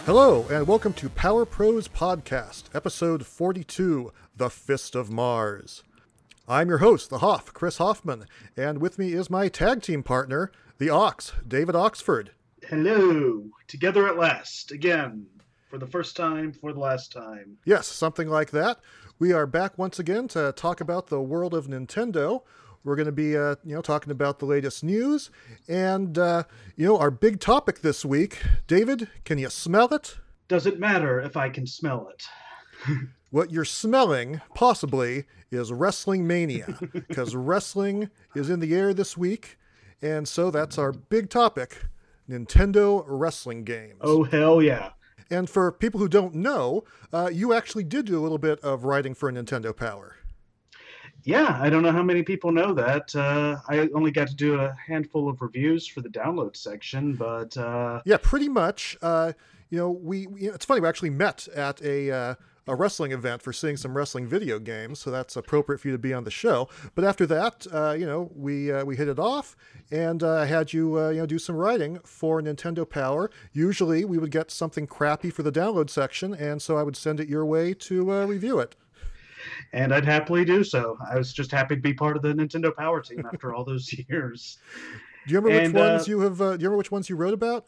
Hello, and welcome to Power Pros Podcast, episode 42, The Fist of Mars. I'm your host, the Hoff, Chris Hoffman, and with me is my tag team partner, the Ox, David Oxford. Hello, together at last, again, for the first time, for the last time. Yes, something like that. We are back once again to talk about the world of Nintendo. We're going to be, talking about the latest news, and, our big topic this week. David, can you smell it? Does it matter if I can smell it? What you're smelling, possibly, is Wrestling Mania, because wrestling is in the air this week, and so that's our big topic, Nintendo wrestling games. Oh, hell yeah. And for people who don't know, you actually did do a little bit of writing for Nintendo Power. Yeah, I don't know how many people know that. I only got to do a handful of reviews for the download section, but... Yeah, pretty much. It's funny, we actually met at a wrestling event for seeing some wrestling video games, so that's appropriate for you to be on the show. But after that, we hit it off, and I had you, do some writing for Nintendo Power. Usually we would get something crappy for the download section, and so I would send it your way to review it. And I'd happily do so. I was just happy to be part of the Nintendo Power team after all those years. Do you remember which ones you have? Do you remember which ones you wrote about?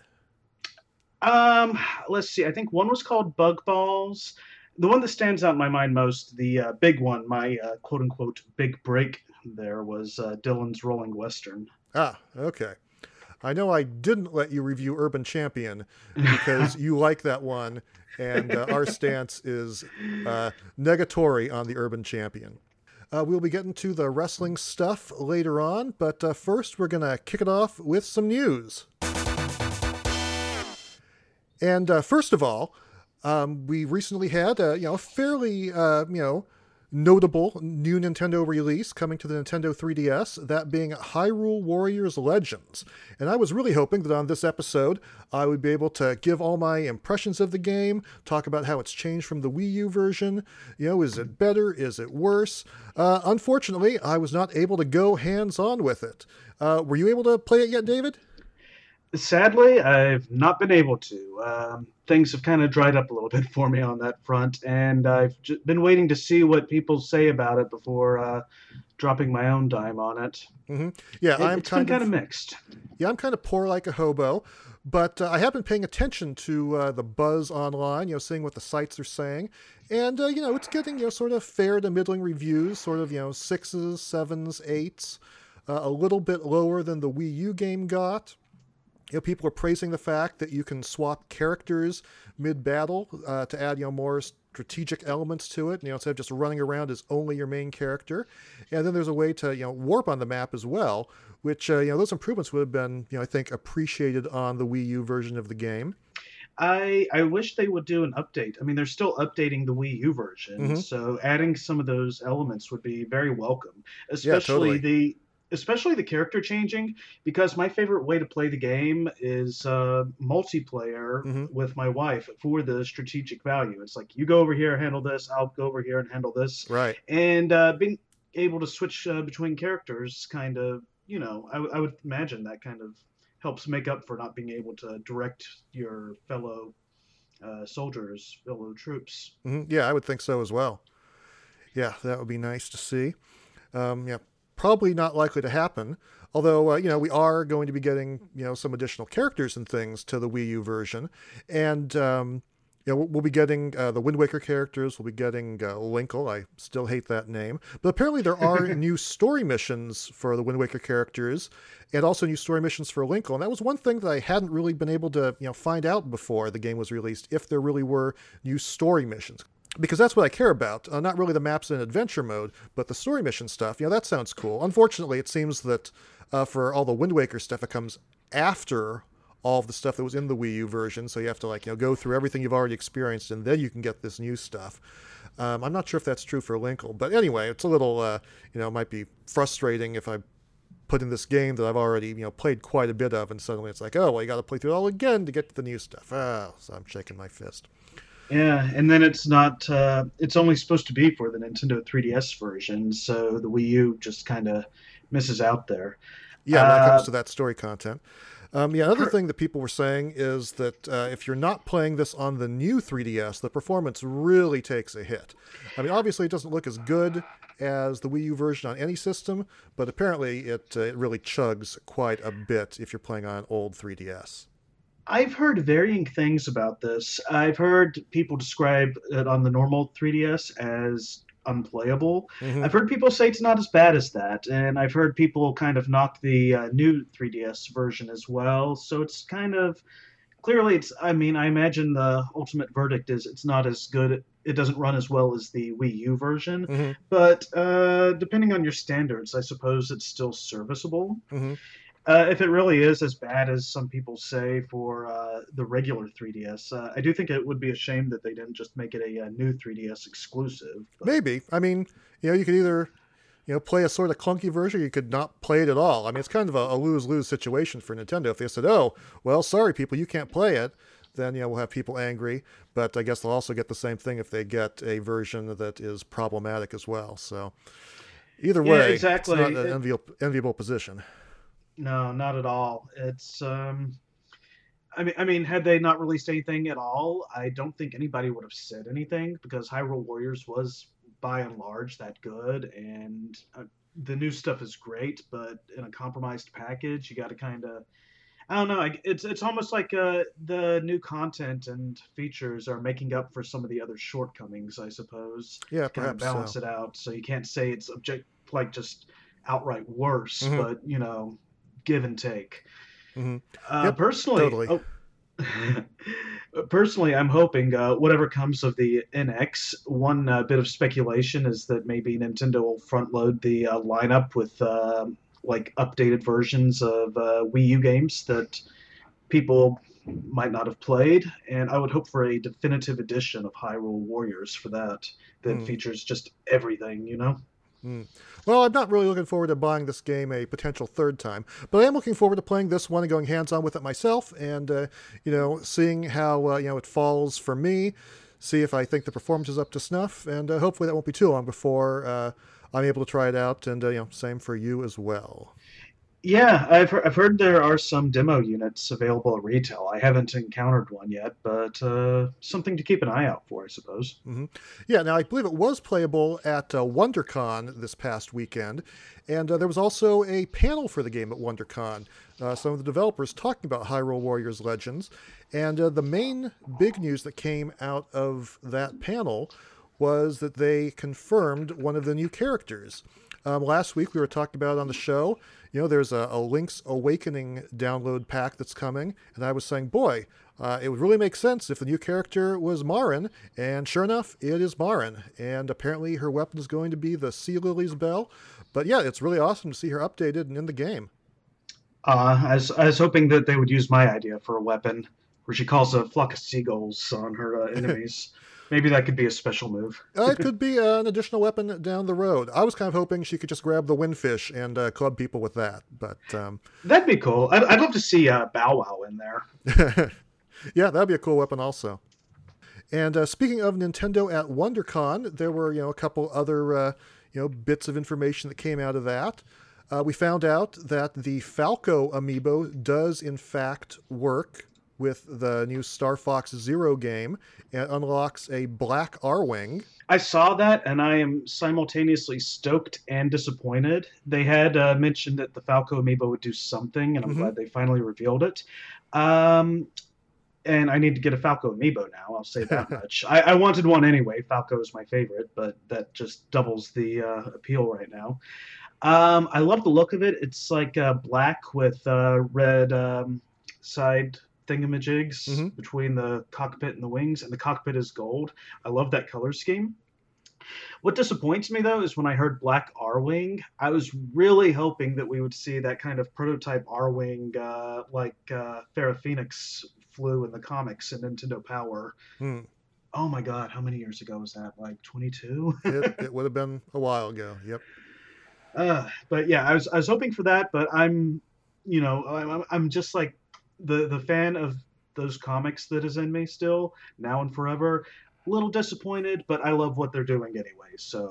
Let's see. I think one was called Bug Balls. The one that stands out in my mind most, the big one, my quote unquote big break there, was Dylan's Rolling Western. Ah, okay. I know I didn't let you review Urban Champion because you like that one, and our stance is negatory on the Urban Champion. We'll be getting to the wrestling stuff later on, but first we're going to kick it off with some news. And first of all, we recently had a fairly notable new Nintendo release coming to the Nintendo 3DS, that being Hyrule Warriors Legends. And I was really hoping that on this episode, I would be able to give all my impressions of the game, talk about how it's changed from the Wii U version. Is it better? Is it worse? Unfortunately, I was not able to go hands-on with it. Were you able to play it yet, David? Sadly, I've not been able to. Things have kind of dried up a little bit for me on that front, and I've been waiting to see what people say about it before dropping my own dime on it. Mm-hmm. Yeah, it's been kind of mixed. Yeah, I'm kind of poor like a hobo, but I have been paying attention to the buzz online, seeing what the sites are saying, and, it's getting, sort of fair to middling reviews, sort of, 6s, 7s, 8s, a little bit lower than the Wii U game got. People are praising the fact that you can swap characters mid-battle to add, more strategic elements to it, instead of just running around as only your main character. And then there's a way to, warp on the map as well, which, those improvements would have been, I think, appreciated on the Wii U version of the game. I wish they would do an update. I mean, they're still updating the Wii U version, so adding some of those elements would be very welcome, especially the character changing, because my favorite way to play the game is multiplayer with my wife for the strategic value. It's like, you go over here, handle this, I'll go over here and handle this. Right. And being able to switch between characters kind of, I would imagine that kind of helps make up for not being able to direct your fellow soldiers, fellow troops. Mm-hmm. Yeah, I would think so as well. Yeah, that would be nice to see. Probably not likely to happen, although, we are going to be getting, some additional characters and things to the Wii U version. And, we'll be getting the Wind Waker characters. We'll be getting Linkle. I still hate that name. But apparently there are new story missions for the Wind Waker characters, and also new story missions for Linkle. And that was one thing that I hadn't really been able to, find out before the game was released, if there really were new story missions. Because that's what I care about. Not really the maps in adventure mode, but the story mission stuff. That sounds cool. Unfortunately, it seems that for all the Wind Waker stuff, it comes after all of the stuff that was in the Wii U version. So you have to go through everything you've already experienced, and then you can get this new stuff. I'm not sure if that's true for Linkle. But anyway, it's a little, might be frustrating if I put in this game that I've already, played quite a bit of, and suddenly it's like, oh, well, you got to play through it all again to get to the new stuff. So I'm shaking my fist. Yeah, and then it's not, it's only supposed to be for the Nintendo 3DS version, so the Wii U just kind of misses out there. Yeah, when it comes to that story content. Yeah, another thing that people were saying is that if you're not playing this on the new 3DS, the performance really takes a hit. I mean, obviously it doesn't look as good as the Wii U version on any system, but apparently it really chugs quite a bit if you're playing on an old 3DS. I've heard varying things about this. I've heard people describe it on the normal 3DS as unplayable. Mm-hmm. I've heard people say it's not as bad as that, and I've heard people kind of knock the new 3DS version as well. So it's kind of clearly it's. I mean, I imagine the ultimate verdict is it's not as good. It doesn't run as well as the Wii U version, Mm-hmm. but depending on your standards, I suppose it's still serviceable. Mm-hmm. If it really is as bad as some people say for the regular 3DS, I do think it would be a shame that they didn't just make it a new 3DS exclusive. But... Maybe. I mean, you could either play a sort of clunky version, or you could not play it at all. I mean, it's kind of a lose-lose situation for Nintendo. If they said, "Oh, well, sorry, people, you can't play it," then we'll have people angry. But I guess they'll also get the same thing if they get a version that is problematic as well. So either way, exactly. It's not an enviable position. No, not at all. It's I mean, had they not released anything at all, I don't think anybody would have said anything because Hyrule Warriors was by and large that good, and the new stuff is great, but in a compromised package, you got to kind of I don't know. It's almost like the new content and features are making up for some of the other shortcomings, I suppose. Yeah, To kind of perhaps balance so. it out, so you can't say it's like just outright worse, Mm-hmm. but give and take. Mm-hmm. Yep, Personally, totally. oh, personally, I'm hoping whatever comes of the NX. One bit of speculation is that maybe Nintendo will front load the lineup with like updated versions of Wii U games that people might not have played, and I would hope for a definitive edition of Hyrule Warriors for that Mm. features just everything, Mm. Well, I'm not really looking forward to buying this game a potential third time, but I am looking forward to playing this one and going hands-on with it myself, and seeing how it falls for me, see if I think the performance is up to snuff, and hopefully that won't be too long before I'm able to try it out, and same for you as well. Yeah, I've heard there are some demo units available at retail. I haven't encountered one yet, but something to keep an eye out for, I suppose. Mm-hmm. Yeah, now I believe it was playable at WonderCon this past weekend, and there was also a panel for the game at WonderCon. Some of the developers talking about Hyrule Warriors Legends, and the main big news that came out of that panel was that they confirmed one of the new characters. Last week we were talking about it on the show. There's a Link's Awakening download pack that's coming, and I was saying, boy, it would really make sense if the new character was Marin, and sure enough, it is Marin, and apparently her weapon is going to be the Sea Lily's Bell. But yeah, it's really awesome to see her updated and in the game. I was hoping that they would use my idea for a weapon, where she calls a flock of seagulls on her enemies. Maybe that could be a special move. It could be an additional weapon down the road. I was kind of hoping she could just grab the windfish and club people with that, but That'd be cool. I'd love to see Bow Wow in there. yeah, that'd be a cool weapon also. And speaking of Nintendo at WonderCon, there were a couple other bits of information that came out of that. We found out that the Falco amiibo does in fact work with the new Star Fox Zero game and unlocks a black Arwing. I saw that, and I am simultaneously stoked and disappointed. They had mentioned that the Falco amiibo would do something, and I'm glad they finally revealed it. And I need to get a Falco amiibo now. I'll say that much. I wanted one anyway. Falco is my favorite, but that just doubles the appeal right now. I love the look of it. It's like black with red side thingamajigs between the cockpit and the wings, and the cockpit is gold. I love that color scheme. What disappoints me though is when I heard Black Arwing, I was really hoping that we would see that kind of prototype Arwing like Farrah Phoenix flew in the comics in Nintendo Power. Hmm. Oh my God, how many years ago was that? Like 22? It would have been a while ago. Yep. But yeah, I was hoping for that, but I'm just like the fan of those comics that is in me still now and forever. A little disappointed, but I love what they're doing anyway. So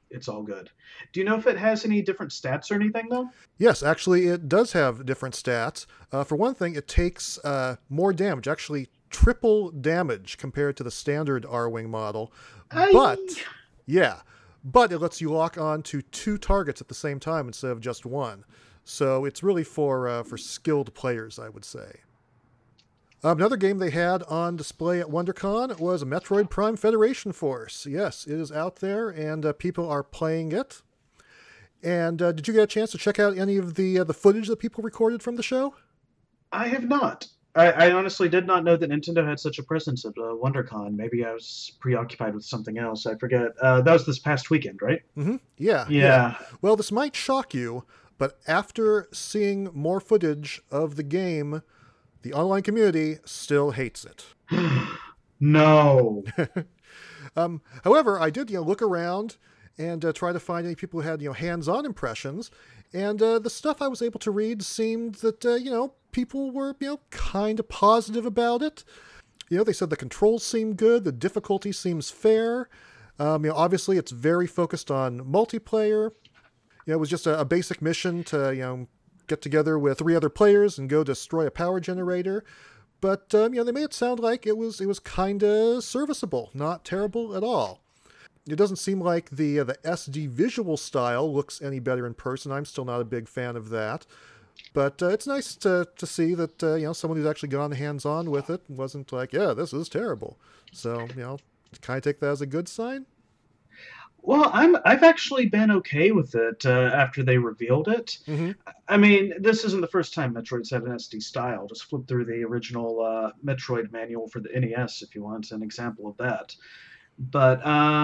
it's all good. Do you know if it has any different stats or anything though? Yes, actually, it does have different stats. For one thing, it takes more damage, actually triple damage compared to the standard R-Wing model. But, yeah, but it lets you lock on to 2 targets at the same time instead of just one. So it's really for skilled players, I would say. Another game they had on display at WonderCon was Metroid Prime Federation Force. Yes, it is out there, and people are playing it. And did you get a chance to check out any of the footage that people recorded from the show? I have not. I honestly did not know that Nintendo had such a presence at WonderCon. Maybe I was preoccupied with something else. I forget. That was this past weekend, right? Mm-hmm. Yeah. Well, this might shock you, but after seeing more footage of the game, the online community still hates it. No. However, I did look around and try to find any people who had hands-on impressions, and the stuff I was able to read seemed that people were kind of positive about it. They said the controls seem good, the difficulty seems fair. Obviously it's very focused on multiplayer. It was just a basic mission to get together with 3 other players and go destroy a power generator. But they made it sound like it was kind of serviceable, not terrible at all. It doesn't seem like the SD visual style looks any better in person. I'm still not a big fan of that. But it's nice to see that someone who's actually gone hands-on with it wasn't like, yeah, this is terrible. So, can I take that as a good sign? Well, I've actually been okay with it after they revealed it. Mm-hmm. I mean, this isn't the first time Metroid's had an SD style. Just flip through the original Metroid manual for the NES if you want an example of that. But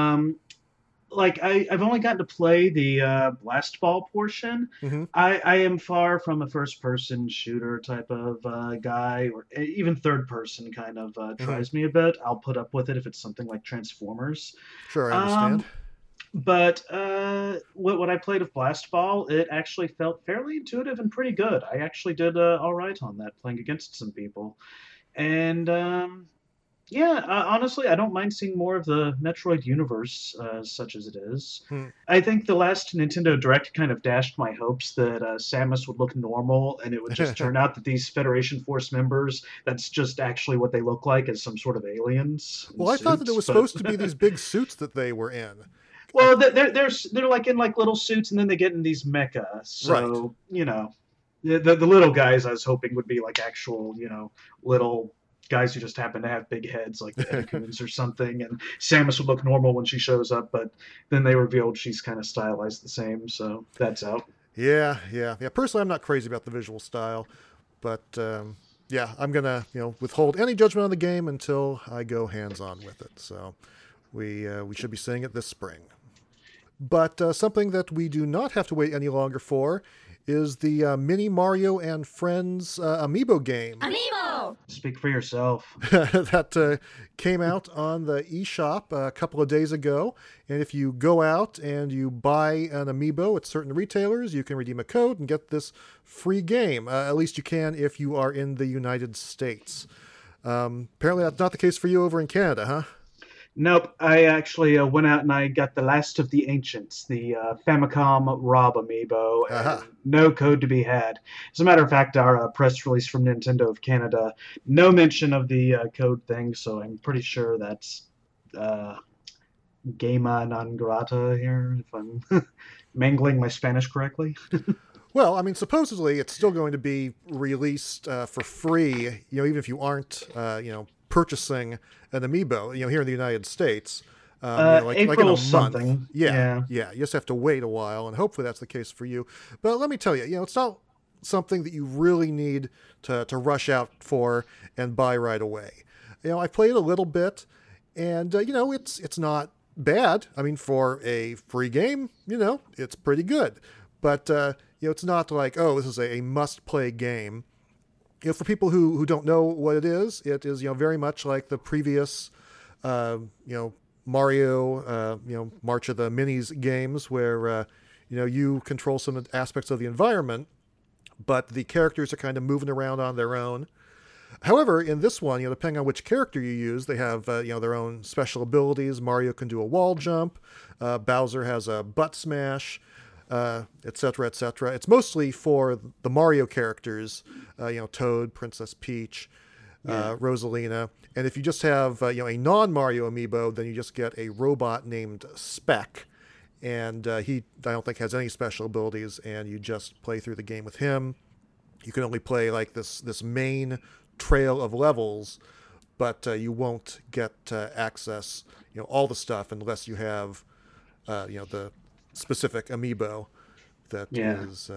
I've only gotten to play the blast ball portion. Mm-hmm. I am far from a first-person shooter type of guy, or even third-person kind of tries me a bit. I'll put up with it if it's something like Transformers. Sure, I understand. But what I played of Blast Ball, it actually felt fairly intuitive and pretty good. I actually did all right on that, playing against some people. And honestly, I don't mind seeing more of the Metroid universe, such as it is. I think the last Nintendo Direct kind of dashed my hopes that Samus would look normal, and it would just turn out that these Federation Force members, that's just actually what they look like, as some sort of aliens. Well, I thought that it was supposed to be these big suits that they were in. Well, they're like in like little suits, and then they get in these mecha. So right. The little guys I was hoping would be like actual little guys who just happen to have big heads like the Edakuns or something, and Samus would look normal when she shows up, but then they revealed she's kind of stylized the same, so that's out. Yeah. Personally, I'm not crazy about the visual style, but I'm gonna withhold any judgment on the game until I go hands-on with it. So we should be seeing it this spring. But something that we do not have to wait any longer for is the Mini Mario and Friends Amiibo game. Amiibo! Speak for yourself. That came out on the eShop a couple of days ago. And if you go out and you buy an Amiibo at certain retailers, you can redeem a code and get this free game. At least you can if you are in the United States. Apparently that's not the case for you over in Canada, huh? Nope, I actually went out and I got the Last of the Ancients, the Famicom Rob Amiibo, and no code to be had. As a matter of fact, our press release from Nintendo of Canada, no mention of the code thing, so I'm pretty sure that's Gema non grata here, if I'm mangling my Spanish correctly. Well, I mean, supposedly it's still going to be released for free, even if you aren't, purchasing an Amiibo, here in the United States, like in a month. Something. Yeah. You just have to wait a while, and hopefully that's the case for you. But let me tell you, it's not something that you really need to rush out for and buy right away. I played a little bit, and it's not bad. I mean, for a free game, it's pretty good. But it's not like, oh, this is a must-play game. For people who don't know what it is very much like the previous, Mario, March of the Minis games, where you control some aspects of the environment, but the characters are kind of moving around on their own. However, in this one, depending on which character you use, they have their own special abilities. Mario can do a wall jump. Bowser has a butt smash, etc., etc. It's mostly for the Mario characters, Toad, Princess Peach, Rosalina. And if you just have a non-Mario amiibo, then you just get a robot named Speck. And I don't think has any special abilities, and you just play through the game with him. You can only play like this main trail of levels, but you won't get access, all the stuff unless you have, the specific amiibo that is,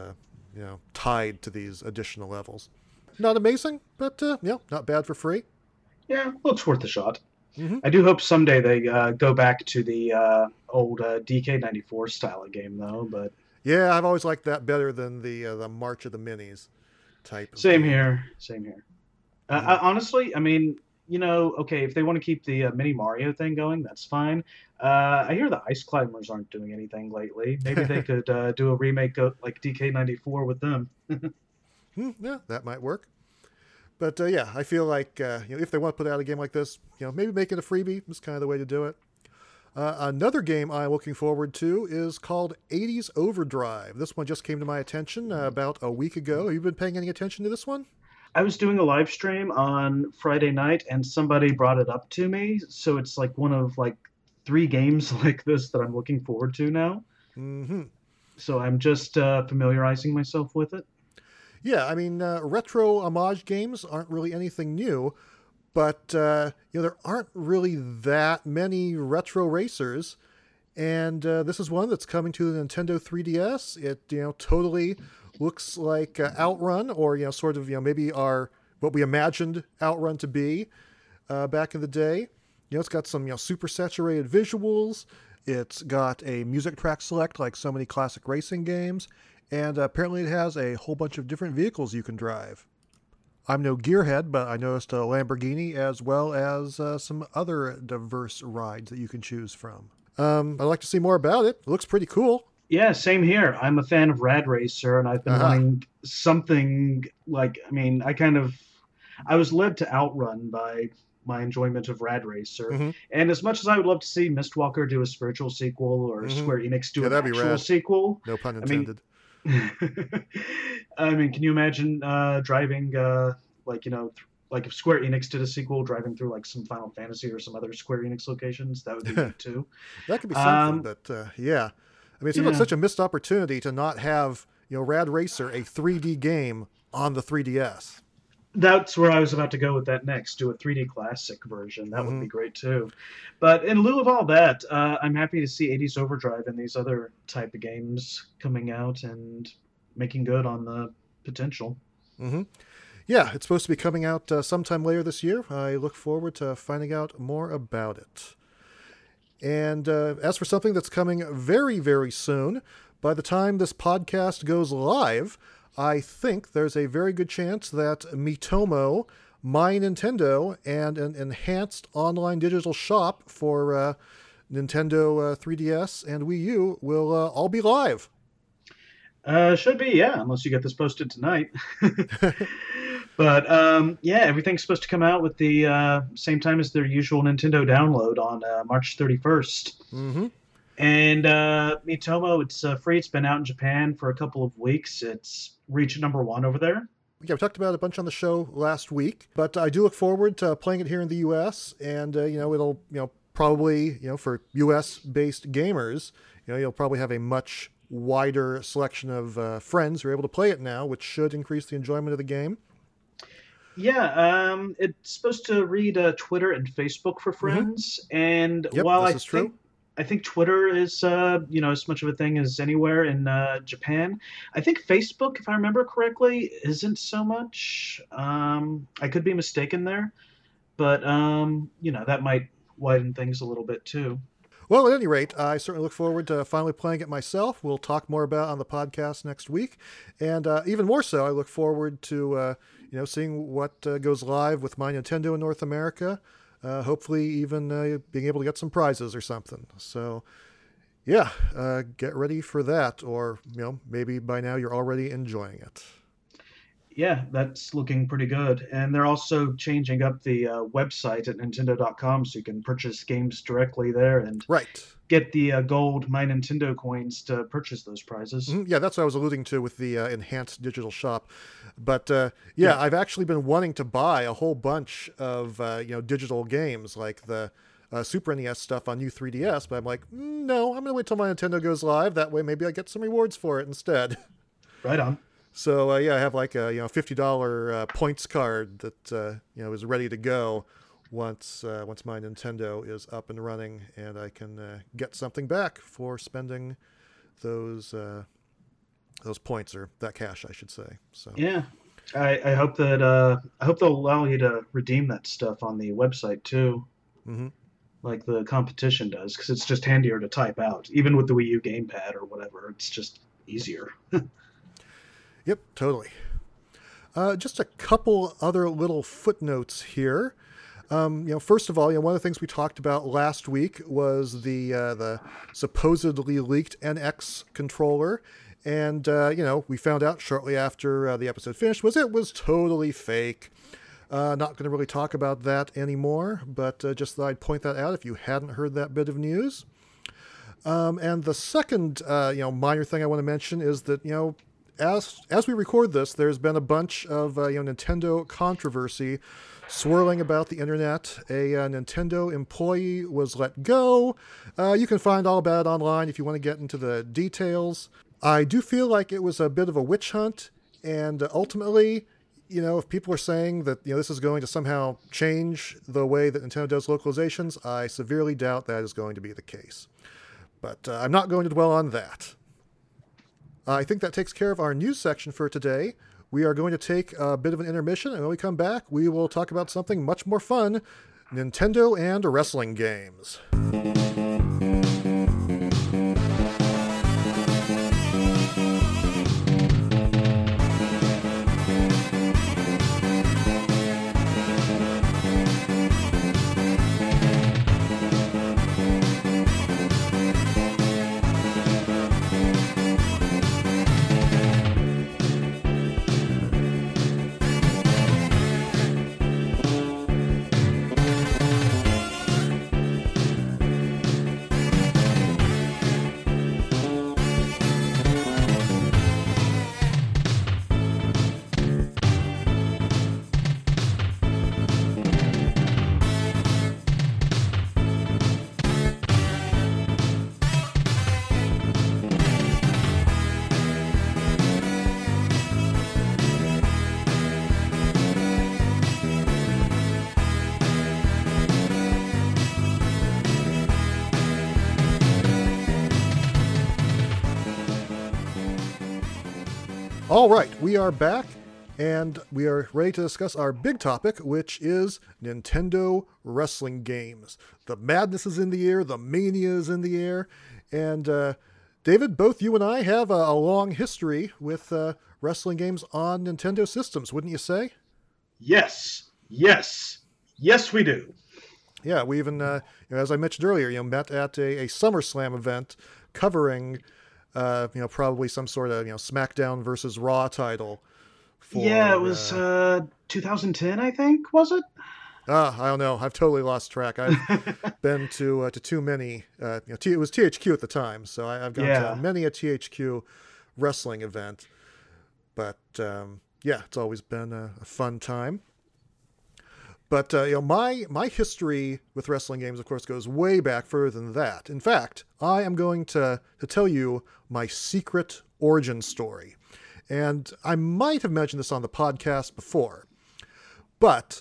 tied to these additional levels. Not amazing, but not bad for free. Yeah, looks worth a shot. Mm-hmm. I do hope someday they go back to the old DK94 style of game, though. But yeah, I've always liked that better than the March of the Minis type. Same here. Honestly, I mean, okay, if they want to keep the Mini Mario thing going, that's fine. I hear the Ice Climbers aren't doing anything lately. Maybe they could do a remake of like DK94 with them. Yeah, that might work. But I feel like if they want to put out a game like this, maybe make it a freebie is kind of the way to do it. Another game I'm looking forward to is called 80s Overdrive. This one just came to my attention about a week ago. Have you been paying any attention to this one? I was doing a live stream on Friday night, and somebody brought it up to me. So it's like one of like 3 games like this that I'm looking forward to now. Mm-hmm. So I'm just familiarizing myself with it. Yeah, I mean, retro homage games aren't really anything new, but there aren't really that many retro racers, and this is one that's coming to the Nintendo 3DS. It totally looks like Outrun, or sort of maybe what we imagined Outrun to be back in the day. It's got some super saturated visuals. It's got a music track select like so many classic racing games. And apparently it has a whole bunch of different vehicles you can drive. I'm no gearhead, but I noticed a Lamborghini as well as some other diverse rides that you can choose from. I'd like to see more about it. It looks pretty cool. Yeah, same here. I'm a fan of Rad Racer, and I've been wanting something like, I was led to Outrun by my enjoyment of Rad Racer. Mm-hmm. And as much as I would love to see Mistwalker do a spiritual sequel or Square Enix do an actual sequel. No pun intended. I mean, can you imagine driving like if Square Enix did a sequel, driving through like some Final Fantasy or some other Square Enix locations? That would be good too. That could be something, but yeah. I mean, it seems like such a missed opportunity to not have Rad Racer, a 3D game on the 3DS. That's where I was about to go with that next. Do a 3D classic version. That would be great too. But in lieu of all that, I'm happy to see 80s Overdrive and these other type of games coming out and making good on the potential. Mm-hmm. Yeah, it's supposed to be coming out sometime later this year. I look forward to finding out more about it. And as for something that's coming very, very soon, by the time this podcast goes live, I think there's a very good chance that Miitomo, My Nintendo, and an enhanced online digital shop for Nintendo 3DS and Wii U will all be live. Should be, yeah, unless you get this posted tonight. But everything's supposed to come out with the same time as their usual Nintendo download on March 31st. Mm-hmm. And Miitomo, it's free. It's been out in Japan for a couple of weeks. It's reached #1 over there. Yeah, we talked about it a bunch on the show last week, but I do look forward to playing it here in the U.S. And it'll probably for U.S.-based gamers, you'll probably have a much wider selection of friends who are able to play it now, which should increase the enjoyment of the game. Yeah, it's supposed to read Twitter and Facebook for friends, and while I think Twitter is, as much of a thing as anywhere in Japan. I think Facebook, if I remember correctly, isn't so much. I could be mistaken there, but that might widen things a little bit too. Well, at any rate, I certainly look forward to finally playing it myself. We'll talk more about it on the podcast next week, and even more so, I look forward to seeing what goes live with My Nintendo in North America. Hopefully even being able to get some prizes or something. So, yeah, get ready for that. Or, maybe by now you're already enjoying it. Yeah, that's looking pretty good. And they're also changing up the website at Nintendo.com so you can purchase games directly there and Right. get the gold My Nintendo coins to purchase those prizes. Yeah, that's what I was alluding to with the enhanced digital shop. But Yeah. I've actually been wanting to buy a whole bunch of digital games like the Super NES stuff on new 3DS. But I'm like, no, I'm gonna wait till my Nintendo goes live. That way, maybe I get some rewards for it instead. Right on. So I have like a $50 points card that is ready to go once my Nintendo is up and running, and I can get something back for spending those points, or that cash, I should say. So Yeah. I hope that I hope they'll allow you to redeem that stuff on the website too, mm-hmm. like the competition does, because it's just handier to type out. Even with the Wii U gamepad or whatever, it's just easier. Yep, totally. Just a couple other little footnotes here. First of all, one of the things we talked about last week was the supposedly leaked NX controller, and we found out shortly after the episode finished it was totally fake. Not going to really talk about that anymore, but just thought I'd point that out if you hadn't heard that bit of news. And the second minor thing I want to mention is that as we record this, there's been a bunch of Nintendo controversy swirling about the internet. A Nintendo employee was let go. You can find all about it online if you want to get into the details. I do feel like it was a bit of a witch hunt, and ultimately, if people are saying that this is going to somehow change the way that Nintendo does localizations, I severely doubt that is going to be the case. But I'm not going to dwell on that. I think that takes care of our news section for today. We are going to take a bit of an intermission, and when we come back, we will talk about something much more fun, Nintendo and wrestling games. All right, we are back, and we are ready to discuss our big topic, which is Nintendo wrestling games. The madness is in the air, the mania is in the air, and David, both you and I have a long history with wrestling games on Nintendo systems, wouldn't you say? Yes, we do. Yeah, we even, as I mentioned earlier, met at a SummerSlam event covering probably some sort of, SmackDown versus Raw title. Yeah, it was 2010, I think, was it? I don't know. I've totally lost track. I've been to too many. It was THQ at the time, so I've gone to many a THQ wrestling event. But it's always been a fun time. But my history with wrestling games, of course, goes way back further than that. In fact, I am going to tell you my secret origin story. And I might have mentioned this on the podcast before. But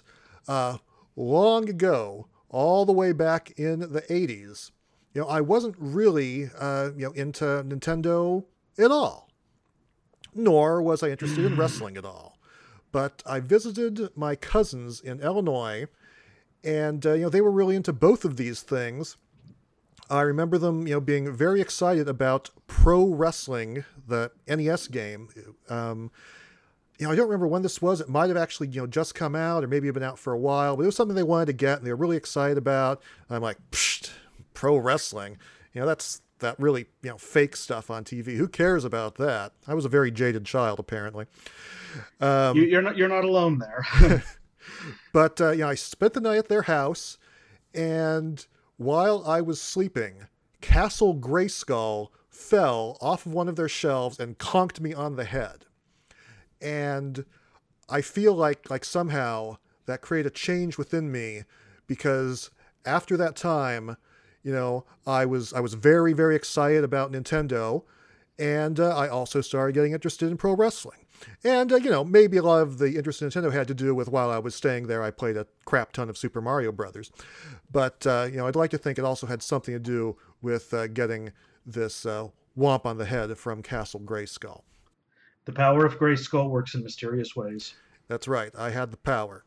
long ago, all the way back in the 80s, I wasn't really into Nintendo at all. Nor was I interested in wrestling at all. But I visited my cousins in Illinois, and they were really into both of these things. I remember them, being very excited about Pro Wrestling, the NES game. I don't remember when this was. It might have actually, just come out, or maybe been out for a while. But it was something they wanted to get, and they were really excited about. And I'm like, Pro Wrestling, that's that really, fake stuff on TV. Who cares about that? I was a very jaded child, apparently. You're not alone there. But I spent the night at their house, and while I was sleeping, Castle Grayskull fell off of one of their shelves and conked me on the head. And I feel like somehow that created a change within me, because after that time, I was very, very excited about Nintendo, and I also started getting interested in pro wrestling. And, maybe a lot of the interest in Nintendo had to do with while I was staying there, I played a crap ton of Super Mario Brothers. But, I'd like to think it also had something to do with getting this whomp on the head from Castle Grayskull. The power of Grayskull works in mysterious ways. That's right. I had the power.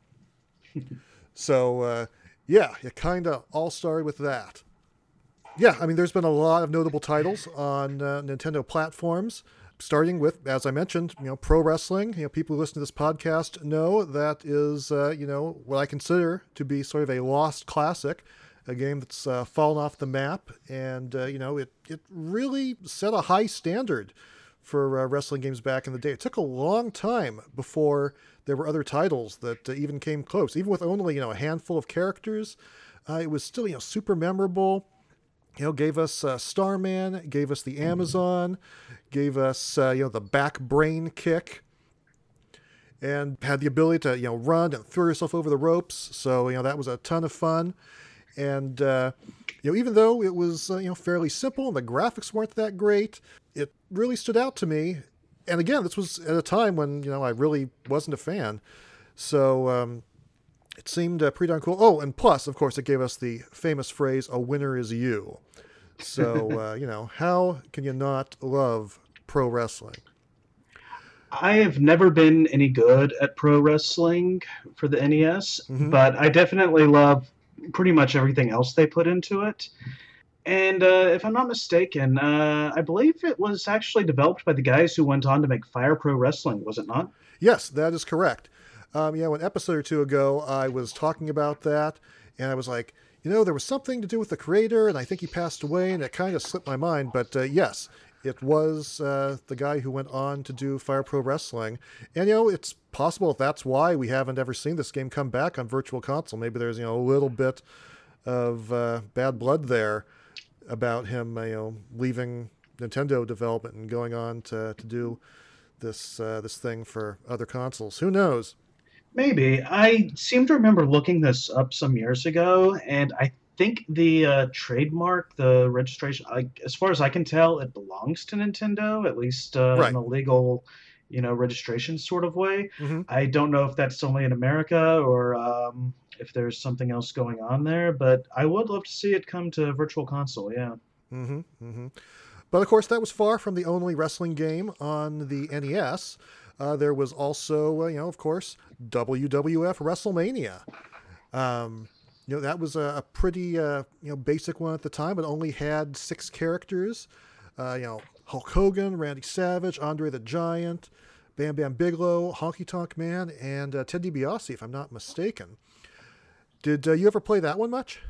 So, it kind of all started with that. Yeah, I mean, there's been a lot of notable titles on Nintendo platforms, starting with, as I mentioned, pro wrestling. People who listen to this podcast know that is, what I consider to be sort of a lost classic, a game that's fallen off the map, and it really set a high standard for wrestling games back in the day. It took a long time before there were other titles that even came close. Even with only a handful of characters, it was still super memorable. Gave us Starman, gave us the Amazon, gave us the back brain kick, and had the ability to run and throw yourself over the ropes. So that was a ton of fun. And even though it was fairly simple and the graphics weren't that great, it really stood out to me. And again, this was at a time when I really wasn't a fan. So it seemed pretty darn cool. Oh, and plus, of course, it gave us the famous phrase, "A winner is you." So, how can you not love pro wrestling? I have never been any good at pro wrestling for the NES, but I definitely love pretty much everything else they put into it. And if I'm not mistaken, I believe it was actually developed by the guys who went on to make Fire Pro Wrestling, was it not? Yes, that is correct. An episode or two ago, I was talking about that, and I was like, there was something to do with the creator, and I think he passed away, and it kind of slipped my mind. But yes, it was the guy who went on to do Fire Pro Wrestling. And, it's possible that's why we haven't ever seen this game come back on Virtual Console. Maybe there's, a little bit of bad blood there about him, leaving Nintendo development and going on to do this thing for other consoles. Who knows? Maybe. I seem to remember looking this up some years ago, and I think the trademark, the registration, as far as I can tell, it belongs to Nintendo, at least right. in a legal, registration sort of way. I don't know if that's only in America or if there's something else going on there, but I would love to see it come to Virtual Console, yeah. But of course, that was far from the only wrestling game on the NES. There was also, of course, WWF WrestleMania. That was a pretty, basic one at the time. It only had 6 characters. Hulk Hogan, Randy Savage, Andre the Giant, Bam Bam Bigelow, Honky Tonk Man, and Ted DiBiase, if I'm not mistaken. Did you ever play that one much?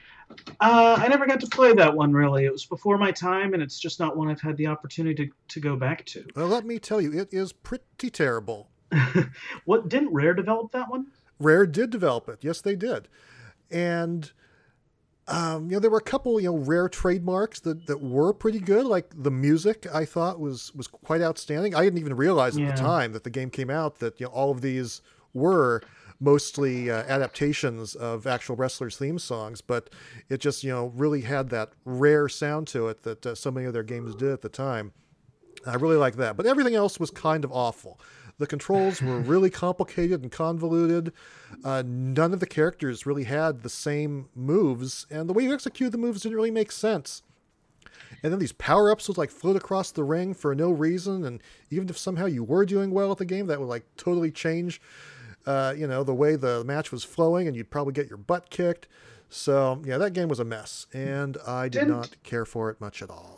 I never got to play that one, really. It was before my time, and it's just not one I've had the opportunity to go back to. Well, let me tell you, it is pretty terrible. Didn't Rare develop that one? Rare did develop it. Yes, they did. And, there were a couple, Rare trademarks that were pretty good. Like the music, I thought was quite outstanding. I didn't even realize at the time that the game came out that, all of these were mostly adaptations of actual wrestlers' theme songs, but it just, really had that Rare sound to it that so many of their games did at the time. I really like that. But everything else was kind of awful. The controls were really complicated and convoluted. None of the characters really had the same moves, and the way you execute the moves didn't really make sense. And then these power-ups would float across the ring for no reason, and even if somehow you were doing well at the game, that would totally change the way the match was flowing, and you'd probably get your butt kicked. So, yeah, that game was a mess, and I did not care for it much at all.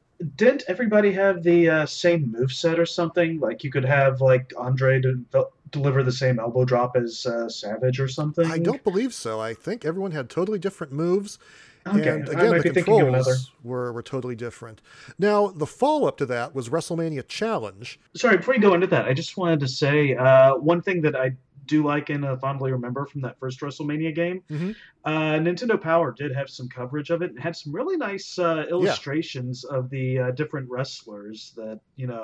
Didn't everybody have the same moveset or something? Like, you could have, Andre deliver the same elbow drop as Savage or I something? don't believe so. I think everyone had totally different moves. Okay, And I again, might the be thinking of another. controls were totally different. Now, the follow up to that was WrestleMania Challenge. Sorry, before you go into that, I just wanted to say one thing that I do like and fondly remember from that first WrestleMania game. Mm-hmm. Nintendo Power did have some coverage of it and had some really nice Yeah. illustrations of the different wrestlers that,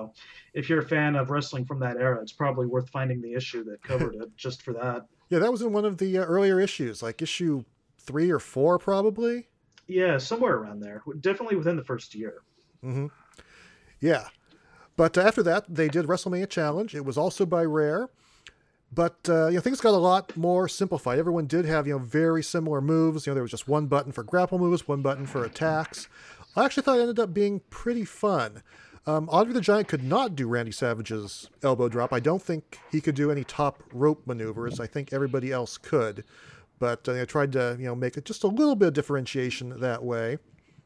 if you're a fan of wrestling from that era, it's probably worth finding the issue that covered it just for that. Yeah, that was in one of the earlier issues, like issue 3 or 4, probably. Yeah, somewhere around there. Definitely within the first year. Mm-hmm. Yeah. But after that, they did WrestleMania Challenge. It was also by Rare. But things got a lot more simplified. Everyone did have very similar moves. There was just one button for grapple moves, one button for attacks. I actually thought it ended up being pretty fun. Andre the Giant could not do Randy Savage's elbow drop. I don't think he could do any top rope maneuvers. I think everybody else could. But I tried to make it just a little bit of differentiation that way.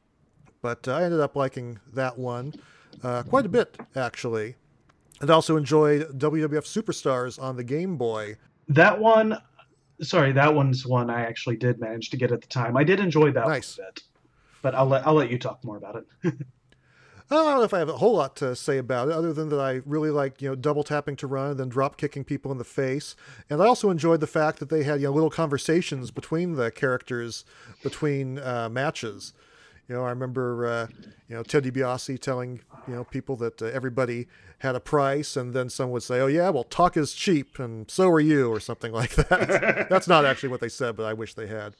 But I ended up liking that one quite a bit, actually. And also enjoyed WWF Superstars on the Game Boy. That one, sorry, that one's one I actually did manage to get at the time. I did enjoy that Nice. one a bit, but I'll let you talk more about it. I don't know if I have a whole lot to say about it, other than that I really liked, double tapping to run and then drop kicking people in the face. And I also enjoyed the fact that they had, little conversations between the characters between matches. I remember, Ted DiBiase telling, people that everybody had a price, and then someone would say, "Oh yeah, well, talk is cheap, and so are you," or something like that. That's not actually what they said, but I wish they had.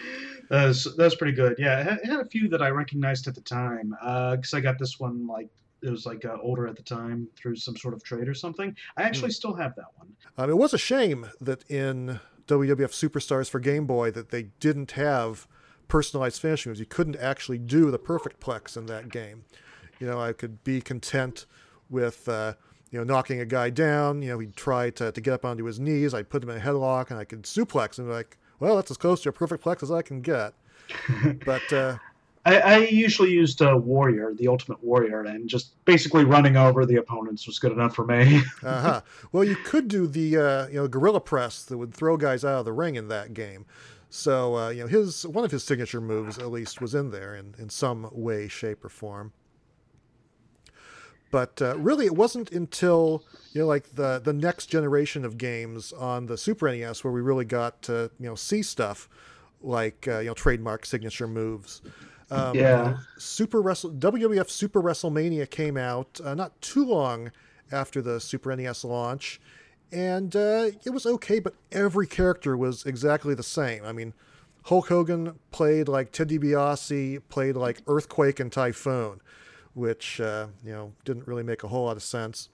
That's pretty good. Yeah, it had a few that I recognized at the time because I got this one like it was like older at the time through some sort of trade or something. I actually still have that one. It was a shame that in WWF Superstars for Game Boy that they didn't have personalized finishing moves. You couldn't actually do the perfect plex in that game. I could be content with knocking a guy down. He'd try to get up onto his knees. I'd put him in a headlock, and I could suplex him. Like, well, that's as close to a perfect plex as I can get. But I usually used Warrior, the Ultimate Warrior, and just basically running over the opponents was good enough for me. uh-huh. Well, you could do the gorilla press that would throw guys out of the ring in that game. So one of his signature moves at least was in there in some way, shape, or form. But really, it wasn't until like the next generation of games on the Super NES where we really got to see stuff like trademark signature moves. Yeah. WWF Super WrestleMania came out not too long after the Super NES launch, and it was okay, but every character was exactly the same. I mean, Hulk Hogan played like Ted DiBiase, played like Earthquake and Typhoon, which didn't really make a whole lot of sense.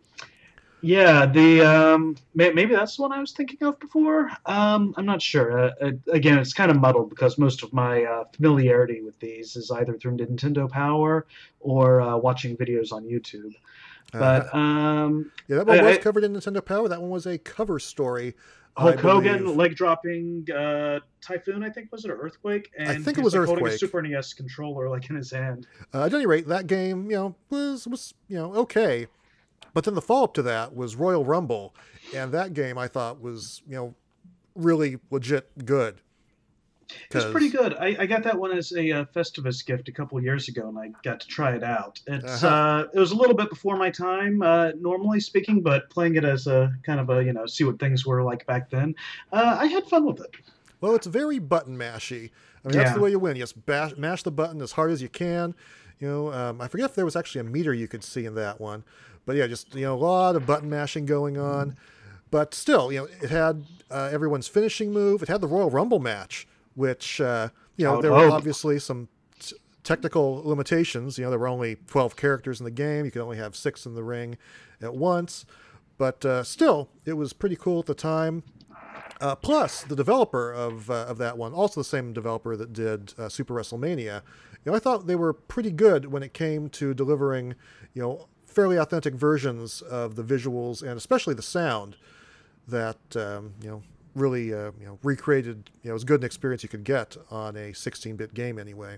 Yeah, the maybe that's the one I was thinking of before. I'm not sure. Again, it's kind of muddled because most of my familiarity with these is either through Nintendo Power or watching videos on YouTube. But yeah, that one was covered in Nintendo Power. That one was a cover story. Hulk Hogan leg dropping Typhoon, I think, was it, or Earthquake? And I think it was Earthquake. Holding a Super NES controller like in his hand. At any rate, that game, was okay. But then the follow up to that was Royal Rumble, and that game I thought was really legit good. It's pretty good. I got that one as a Festivus gift a couple years ago, and I got to try it out. It's it was a little bit before my time, normally speaking, but playing it as a kind of a see what things were like back then, I had fun with it. Well, it's very button mashy. I mean, that's the way you win. You just mash the button as hard as you can. I forget if there was actually a meter you could see in that one, but yeah, just a lot of button mashing going on. But still, it had everyone's finishing move. It had the Royal Rumble match, which there were obviously some technical limitations. There were only 12 characters in the game. You could only have 6 in the ring at once. But still, it was pretty cool at the time. Plus, the developer of that one, also the same developer that did Super WrestleMania, I thought they were pretty good when it came to delivering, fairly authentic versions of the visuals and especially the sound that, really, recreated, as good an experience you could get on a 16-bit game anyway.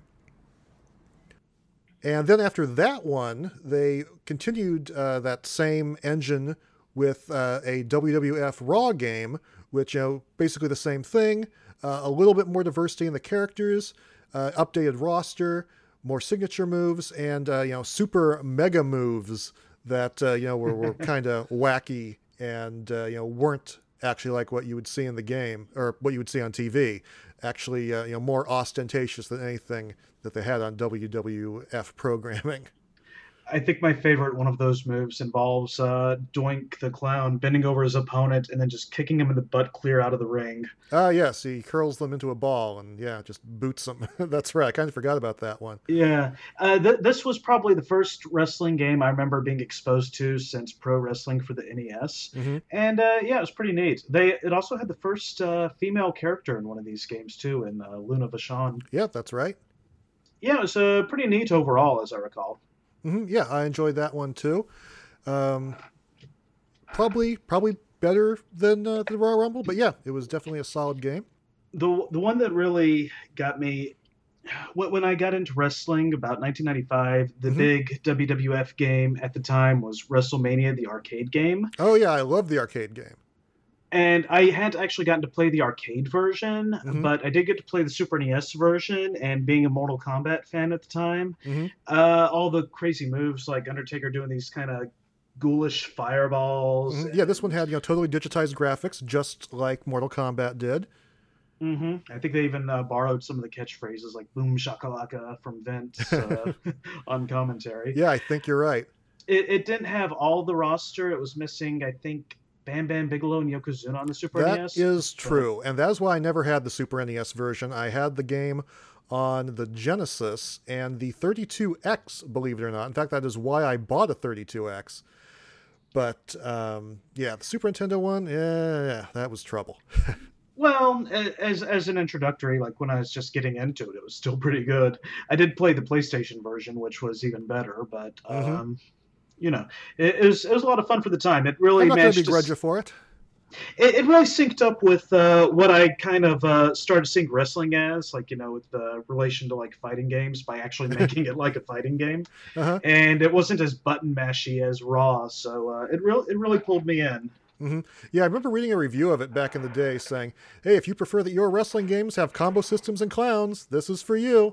And then after that one, they continued that same engine with a WWF Raw game, which, basically the same thing, a little bit more diversity in the characters, updated roster, more signature moves, and, super mega moves that, were kind of wacky and, weren't actually like what you would see in the game or what you would see on TV. Actually, more ostentatious than anything that they had on WWF programming. I think my favorite one of those moves involves Doink the Clown bending over his opponent and then just kicking him in the butt clear out of the ring. Ah, yes, he curls them into a ball and, just boots them. That's right. I kind of forgot about that one. Yeah. This was probably the first wrestling game I remember being exposed to since pro wrestling for the NES. Mm-hmm. And, it was pretty neat. It also had the first female character in one of these games, too, in Luna Vachon. Yeah, that's right. Yeah, it was pretty neat overall, as I recall. Mm-hmm. Yeah, I enjoyed that one too. Probably better than the Royal Rumble, but yeah, it was definitely a solid game. The one that really got me when I got into wrestling about 1995, the big WWF game at the time was WrestleMania, the arcade game. Oh yeah, I love the arcade game. And I hadn't actually gotten to play the arcade version, but I did get to play the Super NES version. And being a Mortal Kombat fan at the time, all the crazy moves like Undertaker doing these kind of ghoulish fireballs. Yeah, this one had totally digitized graphics, just like Mortal Kombat did. I think they even borrowed some of the catchphrases like "Boom Shakalaka" from Vince on commentary. Yeah, I think you're right. It didn't have all the roster. It was missing, I think, Bam Bam Bigelow and Yokozuna on the Super NES. That is true, and that is why I never had the Super NES version. I had the game on the Genesis and the 32X, believe it or not. In fact, that is why I bought a 32X. But, the Super Nintendo one, that was trouble. Well, as an introductory, like when I was just getting into it, it was still pretty good. I did play the PlayStation version, which was even better, but... it was a lot of fun for the time. It really I'm not going to begrudge you for it. It really synced up with what I kind of started seeing wrestling as, like, with the relation to like fighting games by actually making it like a fighting game. And it wasn't as button mashy as Raw, so it really pulled me in. Yeah, I remember reading a review of it back in the day saying, "Hey, if you prefer that your wrestling games have combo systems and clowns, this is for you."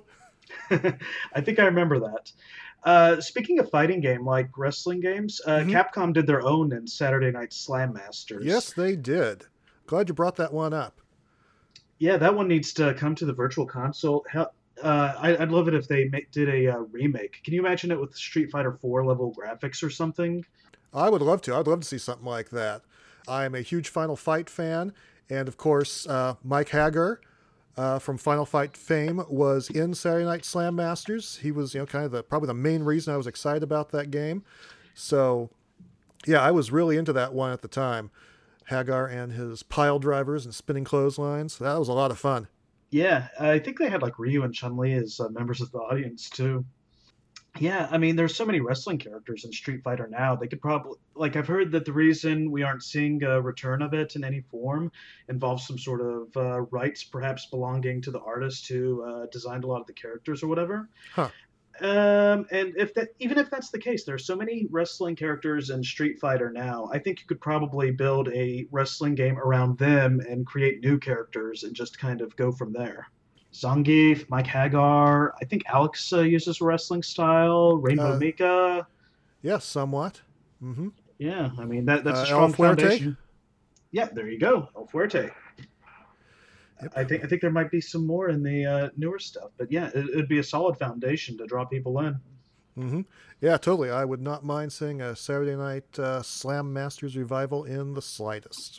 I think I remember that. Speaking of fighting game like wrestling games, Capcom did their own in Saturday Night Slam Masters. Yes, they did. Glad you brought that one up. Yeah, that one needs to come to the Virtual Console. I'd love it if they did a remake. Can you imagine it with Street Fighter 4 level graphics or something? I would love to. I'd love to see something like that. I'm a huge Final Fight fan, and of course, Mike Hagar from Final Fight fame was in Saturday Night Slam Masters. He was, kind of probably the main reason I was excited about that game. So, yeah, I was really into that one at the time. Hagar and his pile drivers and spinning clotheslines. That was a lot of fun. Yeah, I think they had like Ryu and Chun-Li as members of the audience too. Yeah, I mean, there's so many wrestling characters in Street Fighter now. They could probably, like, I've heard that the reason we aren't seeing a return of it in any form involves some sort of rights, perhaps belonging to the artist who designed a lot of the characters or whatever. Huh. And even if that's the case, there are so many wrestling characters in Street Fighter now. I think you could probably build a wrestling game around them and create new characters and just kind of go from there. Zangief, Mike Hagar. I think Alex uses a wrestling style. Rainbow Mika. Yeah, somewhat. Yeah, I mean that's a strong foundation. Yeah, there you go, El Fuerte. Yep. I think there might be some more in the newer stuff, but yeah, it'd be a solid foundation to draw people in. Yeah, totally. I would not mind seeing a Saturday Night Slam Masters revival in the slightest.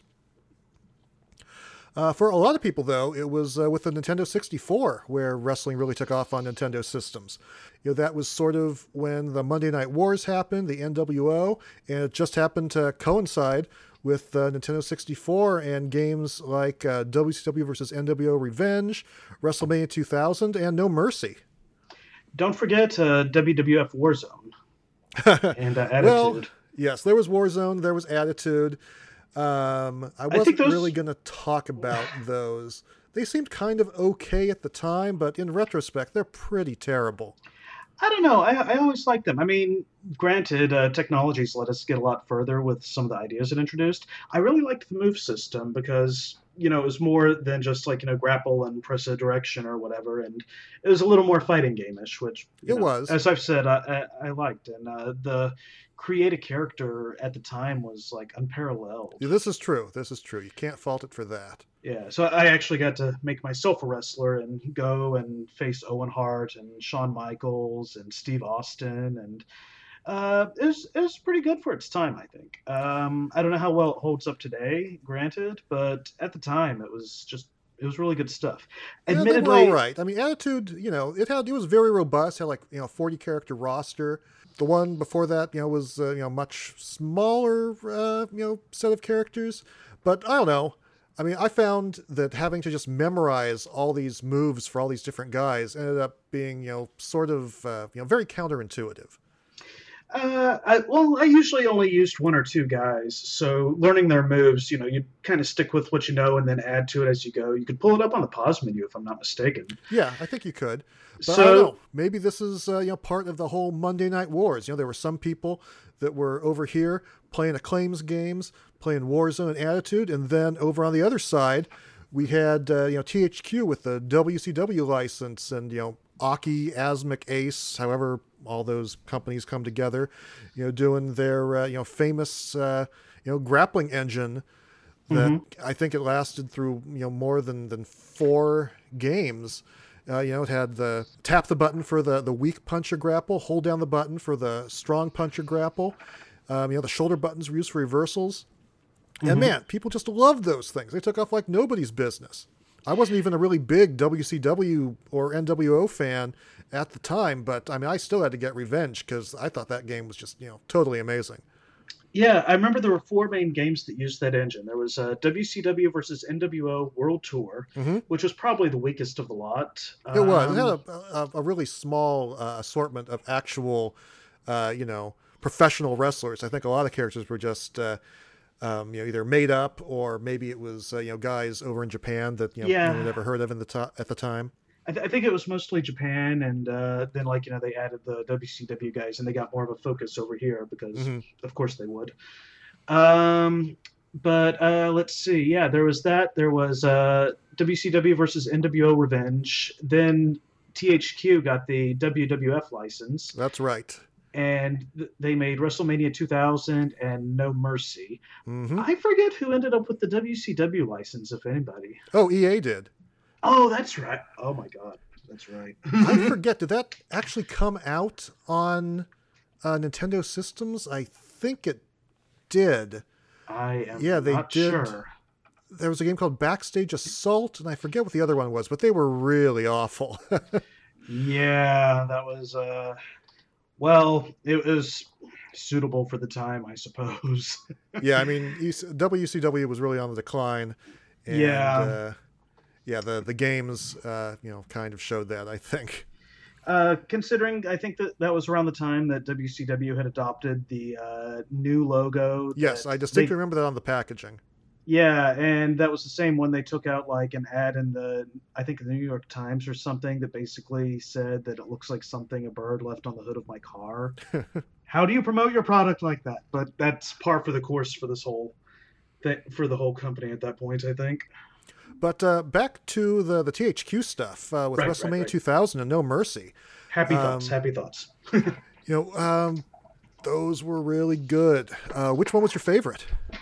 For a lot of people, though, it was with the Nintendo 64 where wrestling really took off on Nintendo systems. That was sort of when the Monday Night Wars happened, the NWO, and it just happened to coincide with Nintendo 64 and games like WCW vs. NWO Revenge, WrestleMania 2000, and No Mercy. Don't forget WWF Warzone and Attitude. Well, yes, there was Warzone, there was Attitude. I wasn't really going to talk about those. They seemed kind of okay at the time, but in retrospect, they're pretty terrible. I don't know. I always like them. I mean, granted, technology's let us get a lot further with some of the ideas it introduced. I really liked the move system because, it was more than just like, grapple and press a direction or whatever. And it was a little more fighting game-ish, which, It was. as I've said, I liked. And the create a character at the time was like unparalleled. Yeah, this is true. This is true. You can't fault it for that. Yeah, so I actually got to make myself a wrestler and go and face Owen Hart and Shawn Michaels and Steve Austin, and it was pretty good for its time, I think. I don't know how well it holds up today, granted, but at the time it was really good stuff. Yeah, they were all right. I mean, Attitude, it was very robust. Had like 40 character roster. The one before that, was much smaller, set of characters. But I don't know. I mean, I found that having to just memorize all these moves for all these different guys ended up being, sort of, very counterintuitive. I usually only used one or two guys, so learning their moves, you kind of stick with what you know and then add to it as you go. You could pull it up on the pause menu if I'm not mistaken. Yeah, I think you could. But I don't know. Maybe this is part of the whole Monday Night Wars. There were some people that were over here playing Acclaim's games, playing Warzone and Attitude, and then over on the other side, we had THQ with the WCW license and Aki, Asmik, Ace, however all those companies come together, doing their famous grappling engine that I think it lasted through more than 4 games. It had the tap the button for the weak puncher grapple, hold down the button for the strong puncher grapple. The shoulder buttons were used for reversals. And man, people just loved those things. They took off like nobody's business. I wasn't even a really big WCW or NWO fan at the time, but I mean, I still had to get revenge because I thought that game was just, totally amazing. Yeah, I remember there were 4 main games that used that engine. There was WCW versus NWO World Tour, which was probably the weakest of the lot. It was. It had a really small assortment of actual, professional wrestlers. I think a lot of characters were just, either made up or maybe it was, guys over in Japan that, no one ever heard of at the time. I think it was mostly Japan, and then they added the WCW guys, and they got more of a focus over here because, of course, they would. But let's see. Yeah, there was that. There was WCW versus NWO Revenge. Then THQ got the WWF license. That's right. And they made WrestleMania 2000 and No Mercy. I forget who ended up with the WCW license, if anybody. Oh, EA did. Oh, that's right. Oh, my God. That's right. I forget. Did that actually come out on Nintendo systems? I think it did. I am not sure. There was a game called Backstage Assault, and I forget what the other one was, but they were really awful. Yeah, that was... Well, it was suitable for the time, I suppose. Yeah, I mean, WCW was really on the decline. And, the games, kind of showed that, I think. Considering, I think that was around the time that WCW had adopted the new logo. Yes, I distinctly remember that on the packaging. Yeah, and that was the same one. They took out like an ad in I think the New York Times or something that basically said that it looks like something a bird left on the hood of my car. How do you promote your product like that? But that's par for the course for this whole for the whole company at that point, I think. But back to the THQ stuff with WrestleMania 2000 and No Mercy. Happy thoughts. Those were really good. Which one was your favorite?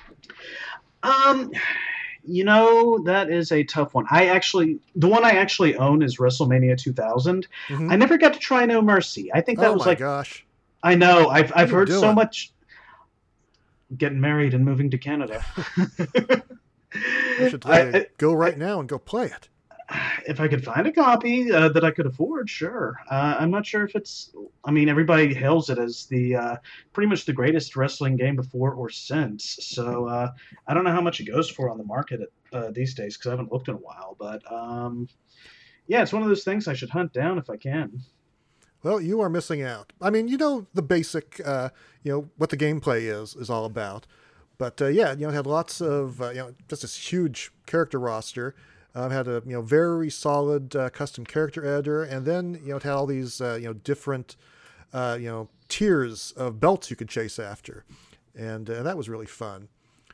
That is a tough one. The one I actually own is WrestleMania 2000. I never got to try No Mercy. I think that was like, gosh. I know. I've heard so much. Getting married and moving to Canada. You should go right now and go play it. If I could find a copy that I could afford, sure. I'm not sure if it's... I mean, everybody hails it as the pretty much the greatest wrestling game before or since. So I don't know how much it goes for on the market these days because I haven't looked in a while. But yeah, it's one of those things I should hunt down if I can. Well, you are missing out. I mean, the basic, what the gameplay is all about. But it had lots of, just this huge character roster. Had a very solid custom character editor, and then it had all these different tiers of belts you could chase after, and that was really fun.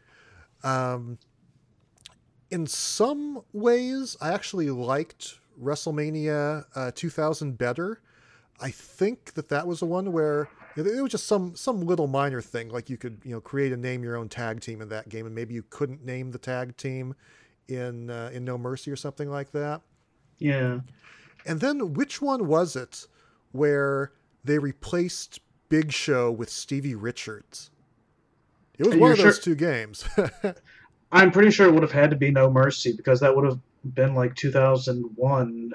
In some ways, I actually liked WrestleMania 2000 better. I think that was the one where it was just some little minor thing, like you could create and name your own tag team in that game, and maybe you couldn't name the tag team in No Mercy or something like that. Yeah. And then which one was it where they replaced Big Show with Stevie Richards? It was one of those two games. I'm pretty sure it would have had to be No Mercy, because that would have been like 2001.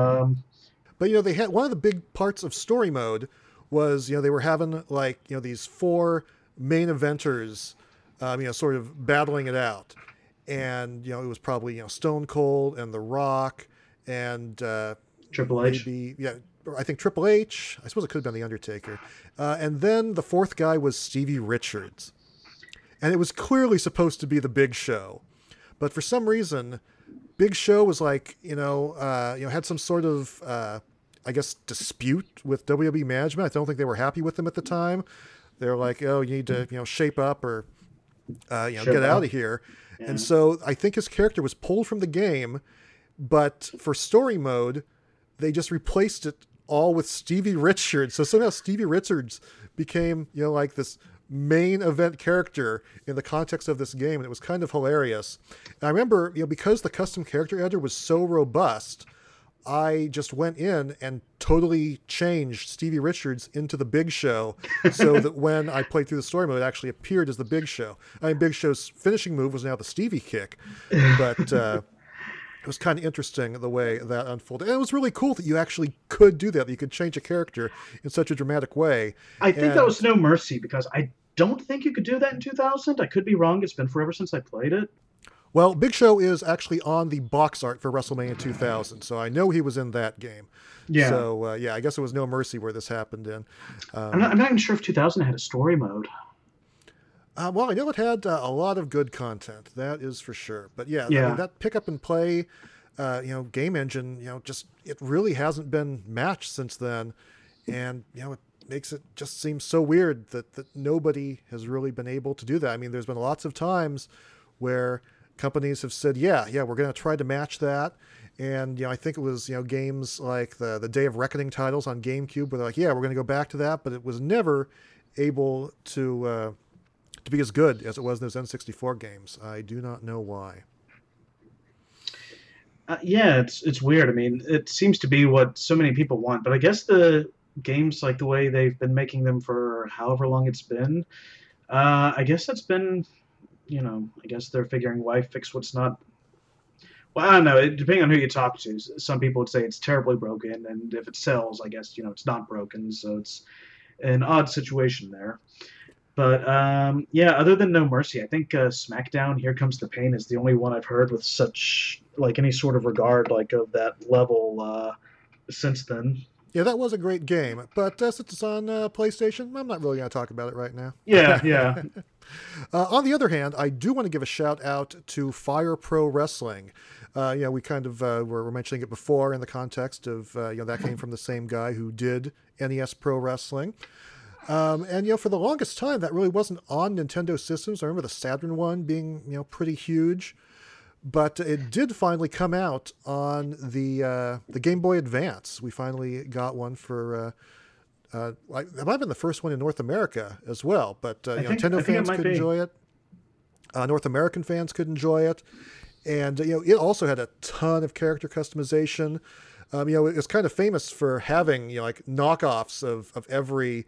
But they had one of the big parts of story mode was they were having like these 4 main eventers, sort of battling it out. And it was probably Stone Cold and The Rock and Triple H. I think Triple H. I suppose it could have been The Undertaker. And then the 4th guy was Stevie Richards, and it was clearly supposed to be the Big Show, but for some reason, Big Show was like had some sort of I guess dispute with WWE management. I don't think they were happy with him at the time. They were like, "Oh, you need to shape up or get out of here." Yeah. And so I think his character was pulled from the game, but for story mode, they just replaced it all with Stevie Richards. So somehow Stevie Richards became, like this main event character in the context of this game. And it was kind of hilarious. And I remember, because the custom character editor was so robust, I just went in and totally changed Stevie Richards into the Big Show so that when I played through the story mode, it actually appeared as the Big Show. I mean, Big Show's finishing move was now the Stevie kick, but it was kind of interesting the way that unfolded. And it was really cool that you actually could do that you could change a character in such a dramatic way. I think that was No Mercy, because I don't think you could do that in 2000. I could be wrong. It's been forever since I played it. Well, Big Show is actually on the box art for WrestleMania 2000, so I know he was in that game. Yeah. So, I guess it was No Mercy where this happened in. I'm not even sure if 2000 had a story mode. Well, I know it had a lot of good content. That is for sure. But I mean, that pick up and play, game engine, just it really hasn't been matched since then, and it makes it just seem so weird that nobody has really been able to do that. I mean, there's been lots of times where companies have said, we're going to try to match that. And, I think it was, games like the Day of Reckoning titles on GameCube where they're like, we're going to go back to that. But it was never able to be as good as it was in those N64 games. I do not know why. It's weird. I mean, it seems to be what so many people want. But I guess the games, like the way they've been making them for however long it's been, I guess that's been... I guess they're figuring why fix what's not. Well, I don't know. Depending on who you talk to, some people would say it's terribly broken, and if it sells, I guess it's not broken. So it's an odd situation there. But other than No Mercy, I think SmackDown: Here Comes the Pain is the only one I've heard with such any sort of regard of that level since then. Yeah, that was a great game, but since it's on PlayStation, I'm not really going to talk about it right now. Yeah. On the other hand, I do want to give a shout out to Fire Pro Wrestling. We kind of were mentioning it before in the context of that came from the same guy who did NES Pro Wrestling. And for the longest time, that really wasn't on Nintendo systems. I remember the Saturn one being pretty huge. But it did finally come out on the Game Boy Advance. We finally got one for, it might have been the first one in North America as well. But Nintendo fans could enjoy it. North American fans could enjoy it. And, it also had a ton of character customization. It's kind of famous for having, knockoffs of every,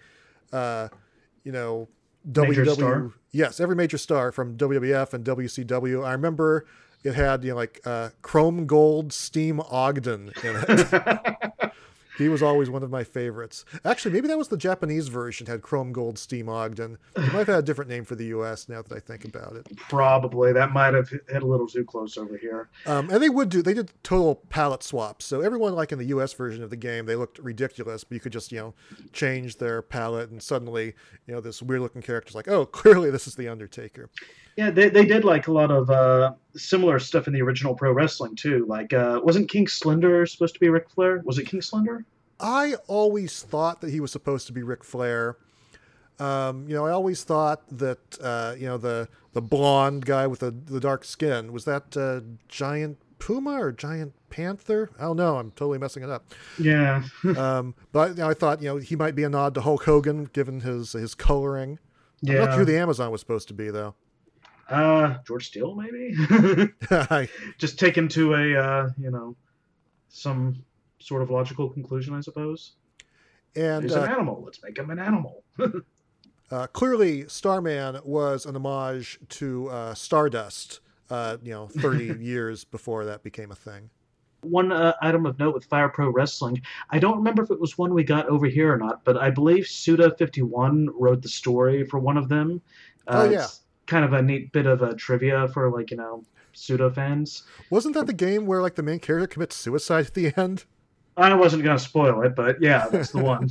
Major star. Yes, every major star from WWF and WCW. I remember... It had, Chrome Gold Steam Ogden in it. He was always one of my favorites. Actually, maybe that was the Japanese version, had Chrome Gold Steam Ogden. He might have had a different name for the U.S. now that I think about it. Probably. That might have hit a little too close over here. And they did total palette swaps. So everyone, like in the U.S. version of the game, they looked ridiculous, but you could just, change their palette and suddenly, this weird looking character's like, oh, clearly this is the Undertaker. Yeah, they did like a lot of similar stuff in the original pro wrestling too. Like, wasn't King Slender supposed to be Ric Flair? Was it King Slender? I always thought that he was supposed to be Ric Flair. I always thought that the blonde guy with the dark skin was that Giant Puma or Giant Panther. I don't know. I'm totally messing it up. Yeah. But I thought he might be a nod to Hulk Hogan given his coloring. Yeah. I'm not sure who the Amazon was supposed to be though. George Steele, maybe. Just taken to a some sort of logical conclusion, I suppose. And he's an animal. Let's make him an animal. Clearly, Starman was an homage to Stardust. 30 years before that became a thing. One item of note with Fire Pro Wrestling, I don't remember if it was one we got over here or not, but I believe Suda51 wrote the story for one of them. It's kind of a neat bit of a trivia for Suda fans. Wasn't that the game where the main character commits suicide at the end? I wasn't going to spoil it, but yeah, that's the one.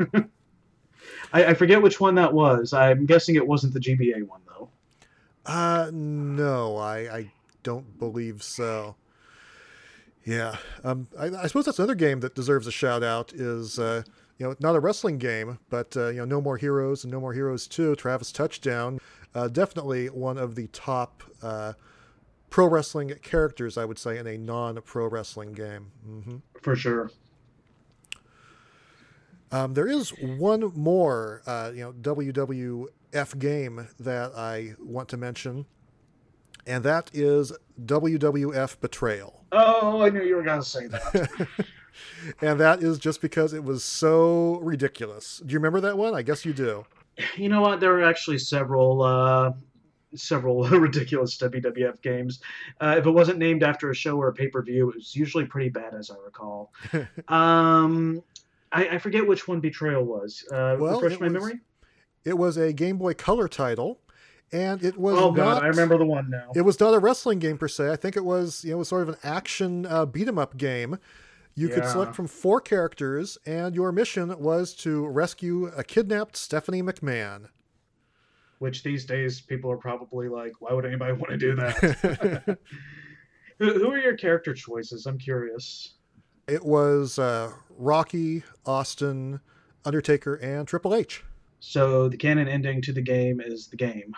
I forget which one that was. I'm guessing it wasn't the GBA one, though. No, I don't believe so. Yeah. I suppose that's another game that deserves a shout out is, not a wrestling game, but, No More Heroes and No More Heroes 2, Travis Touchdown. Definitely one of the top pro wrestling characters, I would say, in a non-pro wrestling game. Mm-hmm. For sure. There is one more, WWF game that I want to mention, and that is WWF Betrayal. Oh, I knew you were going to say that. And that is just because it was so ridiculous. Do you remember that one? I guess you do. You know what? There were actually several ridiculous WWF games. If it wasn't named after a show or a pay-per-view, it was usually pretty bad, as I recall. I forget which one Betrayal was. Refresh my memory? It was a Game Boy Color title, and it was God, I remember the one now. It was not a wrestling game per se. I think it was, it was sort of an action beat-em-up game. You could select from 4 characters, and your mission was to rescue a kidnapped Stephanie McMahon. Which these days, people are probably like, why would anybody want to do that? Who are your character choices? I'm curious. It was Rocky, Austin, Undertaker, and Triple H. So the canon ending to the game is the game.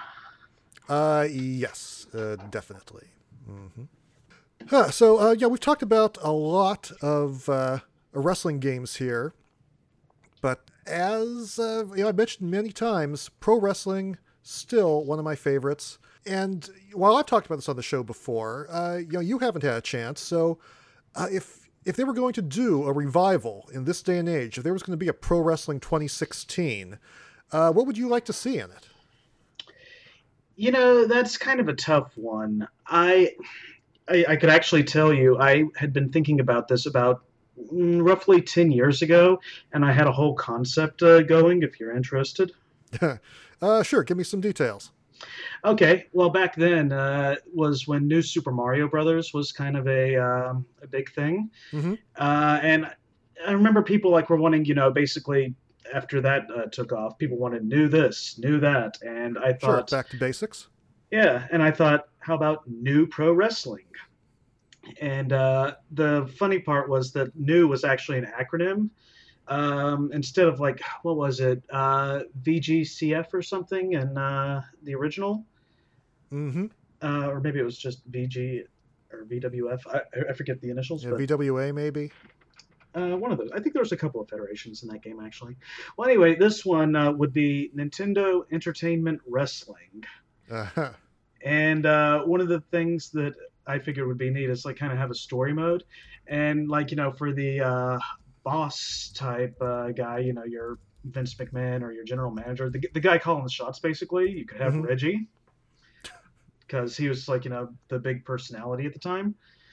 Yes, definitely. Mm-hmm. So we've talked about a lot of wrestling games here, but as I've mentioned many times, pro wrestling still one of my favorites. And while I've talked about this on the show before, you haven't had a chance. So if they were going to do a revival in this day and age, if there was going to be a Pro Wrestling 2016, what would you like to see in it? That's kind of a tough one. I could actually tell you, I had been thinking about this about roughly 10 years ago, and I had a whole concept going, if you're interested. Sure, give me some details. Okay, well, back then was when New Super Mario Brothers was kind of a big thing. Mm-hmm. And I remember people were wanting, basically after that took off, people wanted new this, new that. And I thought... Sure, back to basics. Yeah, and I thought, how about new pro wrestling? And the funny part was that new was actually an acronym. Instead of what was it, VGCF or something in the original? Mm-hmm. Or maybe it was just VG or VWF. I forget the initials. Yeah, but, VWA maybe? One of those. I think there was a couple of federations in that game, actually. Well, anyway, this one would be Nintendo Entertainment Wrestling. Uh-huh. And one of the things that I figured would be neat is kind of have a story mode. And for the boss type guy, your Vince McMahon or your general manager, the guy calling the shots, basically, you could have Mm-hmm. Reggie, because he was the big personality at the time.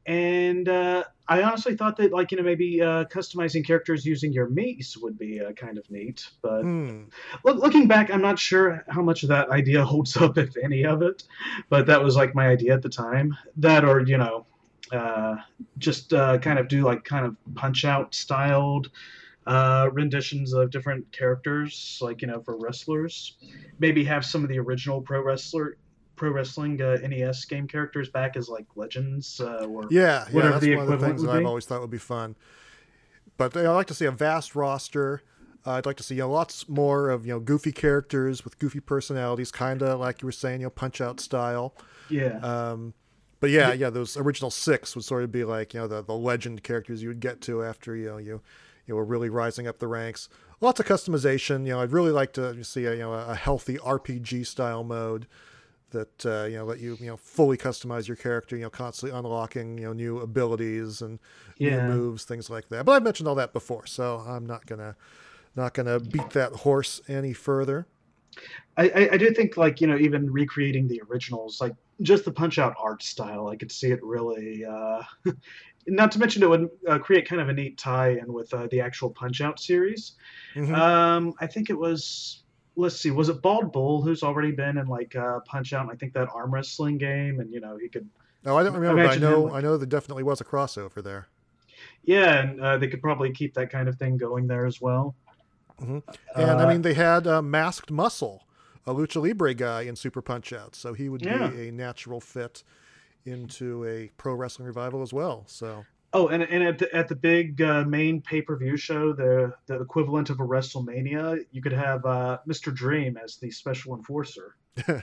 And I honestly thought that, like, maybe customizing characters using your mace would be kind of neat. But looking back, I'm not sure how much of that idea holds up, if any of it. But that was like my idea at the time. That, or just kind of do like kind of punch out styled renditions of different characters, like for wrestlers. Maybe have some of the original pro wrestling NES game characters back as like legends, or whatever that's the one of the equivalent things would that I've be. always thought would be fun. But I'd like to see a vast roster. I'd like to see lots more of goofy characters with goofy personalities, kind of like you were saying, Punch Out style. Yeah. But yeah, those original 6 would sort of be like the legend characters you would get to after you were really rising up the ranks. Lots of customization. I'd really like to see a healthy RPG style mode that let you fully customize your character. Constantly unlocking new abilities and new moves, things like that. But I've mentioned all that before, so I'm not gonna beat that horse any further. I do think, like, even recreating the originals, like just the Punch Out art style, I could see it really. Not to mention, it would create kind of a neat tie-in with the actual Punch Out series. I think it was. Let's see, was it Bald Bull who's already been in like Punch Out? And I think that arm wrestling game, and he could. No, I don't remember. But I know there definitely was a crossover there. Yeah, and they could probably keep that kind of thing going there as well. And I mean, they had Masked Muscle, a Lucha Libre guy in Super Punch Out, so he would be a natural fit into a pro wrestling revival as well. So. Oh, and at the big main pay-per-view show, the equivalent of a WrestleMania, you could have Mr. Dream as the special enforcer.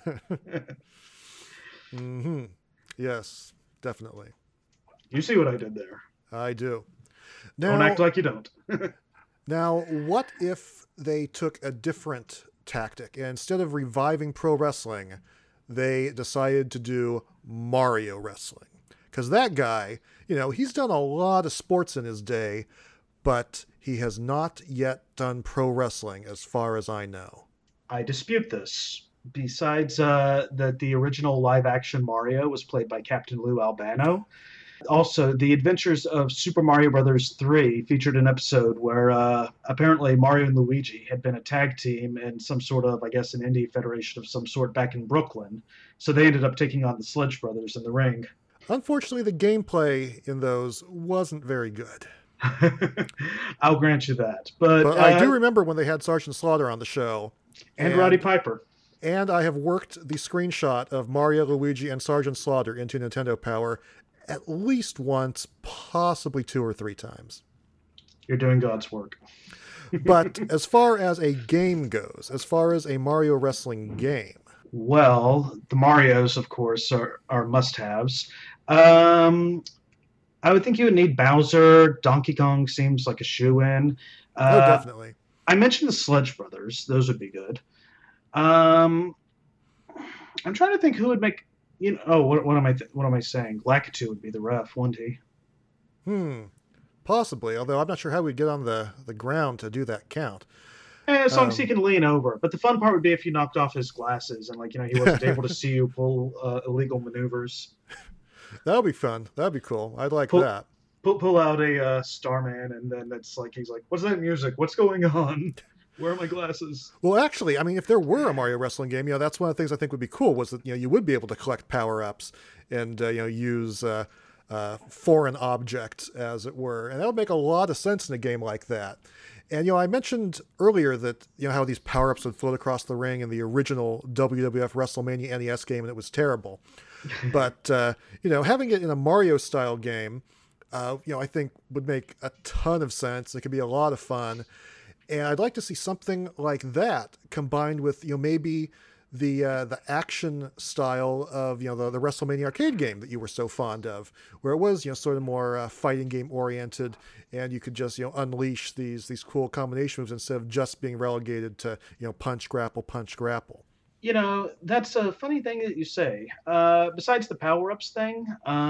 Yes, definitely. You see what I did there? I do. Now, don't act like you don't. Now, what if they took a different tactic? And instead of reviving pro wrestling, they decided to do Mario wrestling. Because that guy, he's done a lot of sports in his day, but he has not yet done pro wrestling as far as I know. I dispute this. Besides that the original live-action Mario was played by Captain Lou Albano. Also, The Adventures of Super Mario Bros. 3 featured an episode where apparently Mario and Luigi had been a tag team in some sort of, I guess, an indie federation of some sort back in Brooklyn. So they ended up taking on the Sludge Brothers in the ring. Unfortunately, the gameplay in those wasn't very good. I'll grant you that. But I do remember when they had Sergeant Slaughter on the show. And Roddy Piper. And I have worked the screenshot of Mario, Luigi, and Sergeant Slaughter into Nintendo Power at least once, possibly 2 or 3 times. You're doing God's work. But as far as a game goes, as far as a Mario wrestling game. Well, the Marios, of course, are must-haves. I would think you would need Bowser. Donkey Kong seems like a shoo-in. Definitely. I mentioned the Sludge Brothers. Those would be good. I'm trying to think who would make... what am I saying? Lakitu would be the ref, wouldn't he? Possibly, although I'm not sure how we'd get on the ground to do that count. As long as he can lean over. But the fun part would be if you knocked off his glasses and, like, he wasn't able to see you pull illegal maneuvers. That would be fun. That would be cool. I'd like that. Pull out a Starman, and then it's like, he's like, what's that music? What's going on? Where are my glasses? Well, actually, I mean, if there were a Mario wrestling game, that's one of the things I think would be cool, was that, you would be able to collect power-ups and, use foreign objects, as it were. And that would make a lot of sense in a game like that. And, I mentioned earlier that, how these power-ups would float across the ring in the original WWF WrestleMania NES game, and it was terrible. But, having it in a Mario-style game, I think would make a ton of sense. It could be a lot of fun. And I'd like to see something like that combined with, maybe the action style of, the WrestleMania arcade game that you were so fond of, where it was, sort of more fighting game oriented, and you could just, unleash these cool combination moves instead of just being relegated to, punch, grapple, punch, grapple. That's a funny thing that you say. Besides the power-ups thing,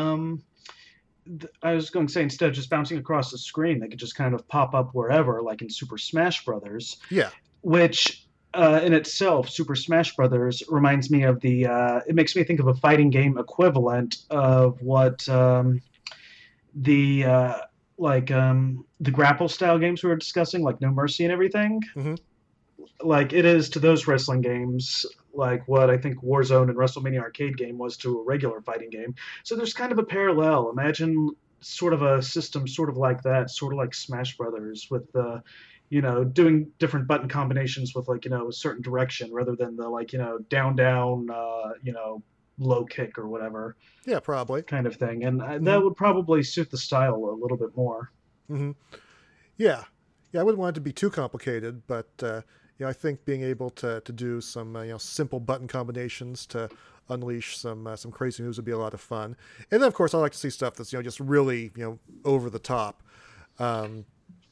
I was going to say, instead of just bouncing across the screen, they could just kind of pop up wherever, like in Super Smash Brothers. Yeah. Which, in itself, Super Smash Brothers reminds me of it makes me think of a fighting game equivalent of what the the grapple style games we were discussing, like No Mercy and everything. Mm-hmm. Like it is to those wrestling games, like what I think Warzone and WrestleMania Arcade game was to a regular fighting game. So there's kind of a parallel. Imagine sort of a system sort of like that, sort of like Smash Brothers with the, doing different button combinations with like, a certain direction rather than the like, down, down, low kick or whatever Yeah, probably. kind of thing. And Mm-hmm. that would probably suit the style a little bit more. Mm-hmm. Yeah, yeah. I wouldn't want it to be too complicated, but I think being able to do some simple button combinations to unleash some crazy moves would be a lot of fun. And then of course I like to see stuff that's just really over the top. Um,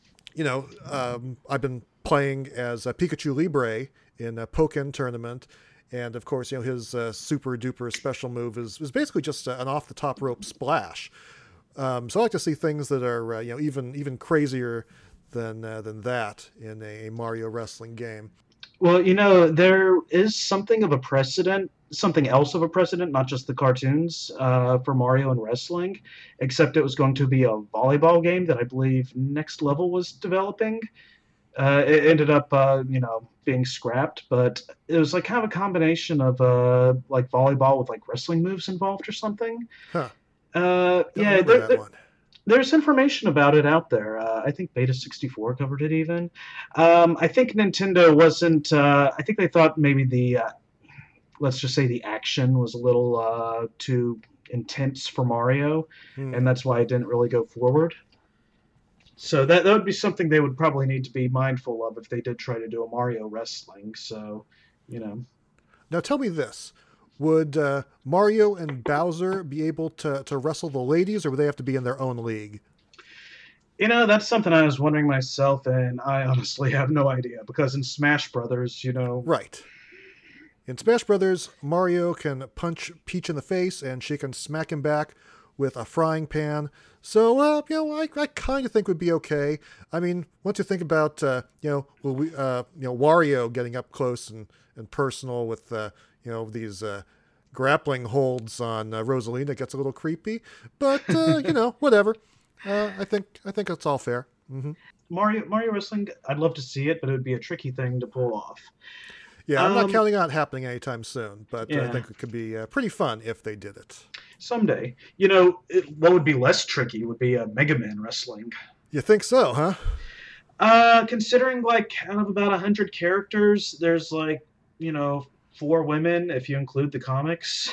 I've been playing as Pikachu Libre in a Pokken tournament. And of course, his super duper special move is basically just an off the top rope splash. So I like to see things that are even crazier than that in a Mario wrestling game. Well, there is something of a precedent, something else of a precedent, not just the cartoons for Mario and wrestling, except it was going to be a volleyball game that I believe Next Level was developing. It ended up, being scrapped, but it was like kind of a combination of like volleyball with like wrestling moves involved or something. Huh? Don't Yeah, remember that one. there's information about it out there. I think Beta 64 covered it even. I think Nintendo wasn't. I think they thought maybe let's just say the action was a little too intense for Mario, Hmm. and that's why it didn't really go forward. So that would be something they would probably need to be mindful of if they did try to do a Mario wrestling. So, you know, Now tell me this: would Mario and Bowser be able to wrestle the ladies, or would they have to be in their own league? that's something I was wondering myself, and I honestly have no idea because in Smash Brothers, Right. In Smash Brothers, Mario can punch Peach in the face, and she can smack him back with a frying pan. So, I kind of think would be okay. I mean, once you think about, Wario getting up close and personal with, these grappling holds on Rosalina, it gets a little creepy. But, whatever. I think it's all fair. Mm-hmm. Mario wrestling, I'd love to see it, but it would be a tricky thing to pull off. Yeah, I'm not Um, counting on it happening anytime soon, but I yeah, think it could be pretty fun if they did it. someday. What would be less tricky would be a Mega Man wrestling. You think so, huh? Considering like out of about 100 characters, there's like four women if you include the comics.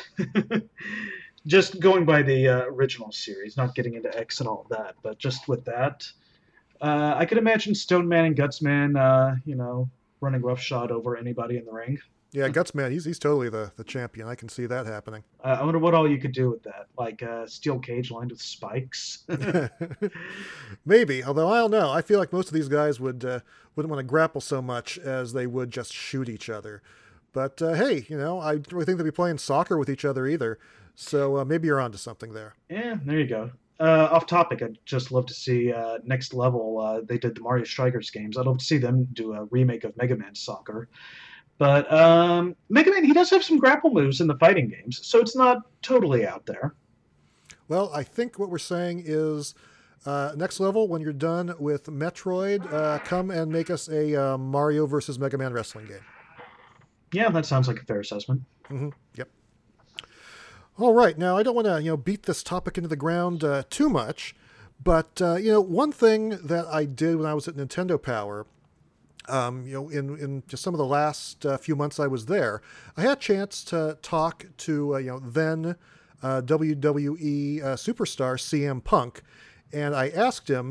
Just going by the original series, not getting into X and all of that, but just with that, I could imagine Stone Man and Guts Man, running roughshod over anybody in the ring. Yeah, Gutsman, he's totally the champion. I can see that happening. I wonder what all you could do with that, like a steel cage lined with spikes. Maybe, although I don't know. I feel like most of these guys wouldn't want to grapple so much as they would just shoot each other. But hey, I don't really think they'd be playing soccer with each other either. So maybe you're onto something there. Yeah, there you go. Off topic, I'd just love to see Next Level. They did the Mario Strikers games. I'd love to see them do a remake of Mega Man Soccer. But Mega Man, he does have some grapple moves in the fighting games, so it's not totally out there. Well, I think what we're saying is next level, when you're done with Metroid, come and make us a Mario versus Mega Man wrestling game. Yeah, that sounds like a fair assessment. Mm-hmm. Yep. All right. Now, I don't want to beat this topic into the ground too much, but one thing that I did when I was at Nintendo Power, in just some of the last few months I was there, I had a chance to talk to then WWE superstar CM Punk, and I asked him,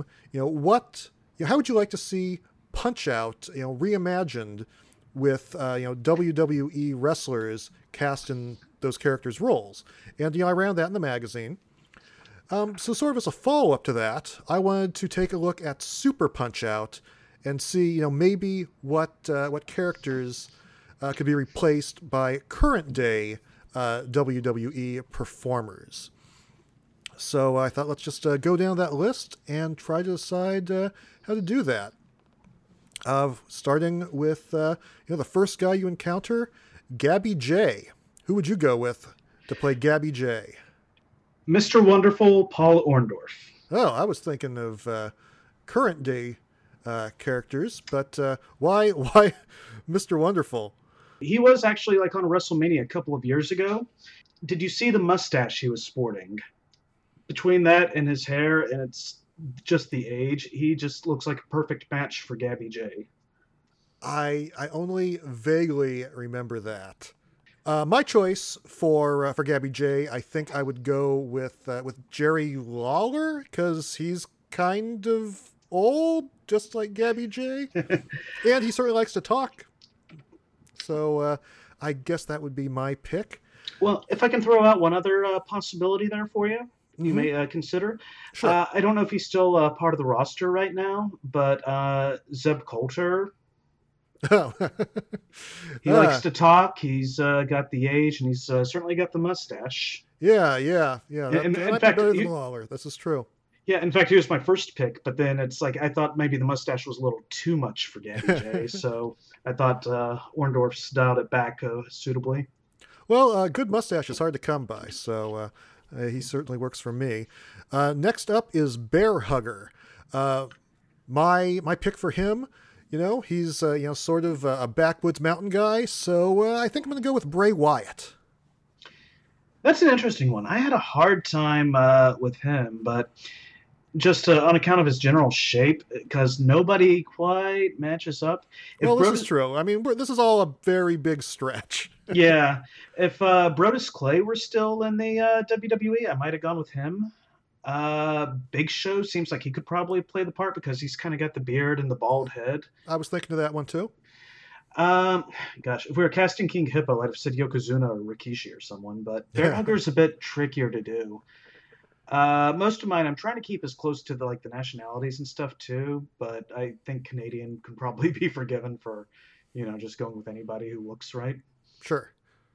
how would you like to see Punch Out, reimagined with WWE wrestlers cast in those characters' roles, and I ran that in the magazine. So sort of as a follow up to that, I wanted to take a look at Super Punch Out and see maybe what characters could be replaced by current day WWE performers. So I thought let's just go down that list and try to decide how to do that. Starting with the first guy you encounter, Gabby J. Who would you go with to play Gabby J? Mr. Wonderful, Paul Orndorff. Oh, I was thinking of current day characters, but why Mr. Wonderful? He was actually like on WrestleMania a couple of years ago. Did you see the mustache he was sporting? Between that and his hair, and it's just the age, he just looks like a perfect match for Gabby J. I only vaguely remember that. My choice for Gabby J, I think I would go with Jerry Lawler because he's kind of old, just like Gabby J, and he certainly likes to talk. So I guess that would be my pick. Well, if I can throw out one other possibility there for you, you may consider. Sure. I don't know if he's still part of the roster right now, but Zeb Coulter. Oh. He likes to talk. He's got the age, and he's certainly got the mustache. Yeah. In That might fact, be better than Lawler. This is true. Yeah, in fact, he was my first pick, but then it's like I thought maybe the mustache was a little too much for Gabby J, so I thought Orndorff's dialed it back suitably. Well, good mustache is hard to come by, so he certainly works for me. Next up is Bear Hugger. My pick for him, he's sort of a backwoods mountain guy, so I think I'm going to go with Bray Wyatt. That's an interesting one. I had a hard time with him, but just on account of his general shape, because nobody quite matches up. This is true. I mean, this is all a very big stretch. Yeah. If Brodus Clay were still in the WWE, I might have gone with him. Big Show seems like he could probably play the part because he's kind of got the beard and the bald head. I was thinking of that one too. Gosh, if we were casting King Hippo, I'd have said Yokozuna or Rikishi or someone, but Bear Hugger's a bit trickier to do. Most of mine, I'm trying to keep as close to the nationalities and stuff too, but I think Canadian can probably be forgiven for, just going with anybody who looks right. Sure.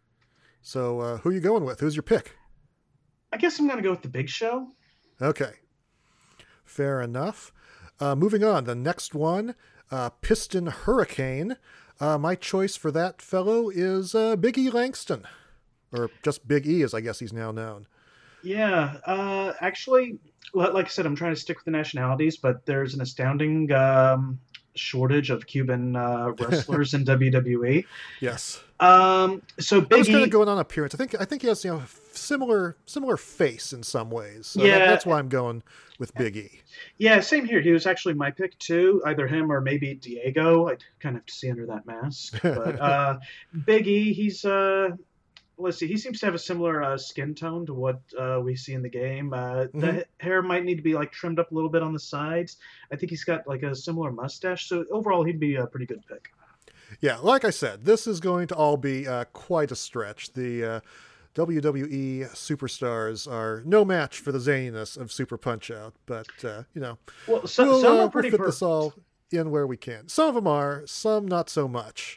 So, who are you going with? Who's your pick? I guess I'm going to go with the Big Show. Okay. Fair enough. Moving on, the next one, Piston Hurricane. My choice for that fellow is Big E Langston, or just Big E, as I guess he's now known. Yeah, actually, like I said, I'm trying to stick with the nationalities, but there's an astounding shortage of Cuban wrestlers in WWE. Yes. So Big E, kind of going on appearance. I think he has similar face in some ways. So yeah, that's why I'm going with Big E. Yeah, same here. He was actually my pick too. Either him or maybe Diego. I'd kind of have to see under that mask. But Big E, he's let's see. He seems to have a similar skin tone to what we see in the game. The hair might need to be trimmed up a little bit on the sides. I think he's got a similar mustache. So overall, he'd be a pretty good pick. Yeah, like I said, this is going to all be quite a stretch. The WWE superstars are no match for the zaniness of Super Punch-Out, but well, some are pretty we'll fit this all in where we can. Some of them are, some not so much.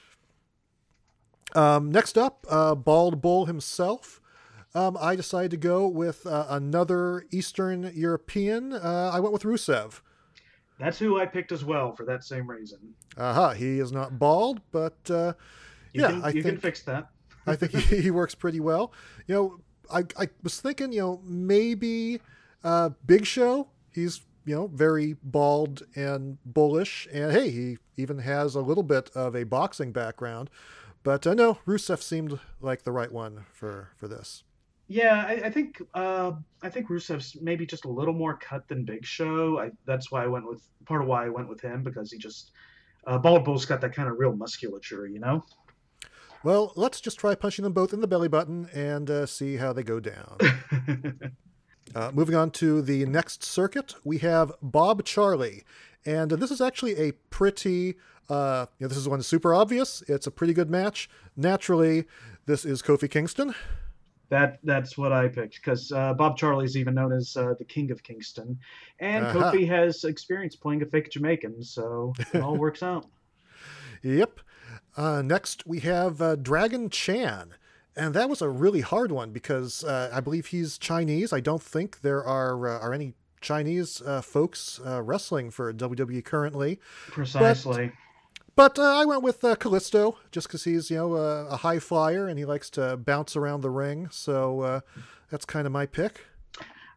Next up, Bald Bull himself. I decided to go with another Eastern European. I went with Rusev. That's who I picked as well for that same reason. He is not bald, but you can fix that. I think he works pretty well. I was thinking, maybe Big Show. He's very bald and bullish, and hey, he even has a little bit of a boxing background. But no, Rusev seemed like the right one for this. Yeah, I think Rusev's maybe just a little more cut than Big Show. That's why part of why I went with him, because he just Bald Bull's got that kind of real musculature, Well, let's just try punching them both in the belly button and see how they go down. Moving on to the next circuit, we have Bob Charlie, and this is actually a pretty. This is one that's super obvious. It's a pretty good match. Naturally, this is Kofi Kingston. That's what I picked, because Bob Charlie's even known as the King of Kingston, and Kofi has experience playing a fake Jamaican, so it all works out. Yep. Next, we have Dragon Chan, and that was a really hard one because I believe he's Chinese. I don't think there are any Chinese folks wrestling for WWE currently. Precisely. But I went with Kalisto just because he's, a high flyer and he likes to bounce around the ring. So that's kind of my pick.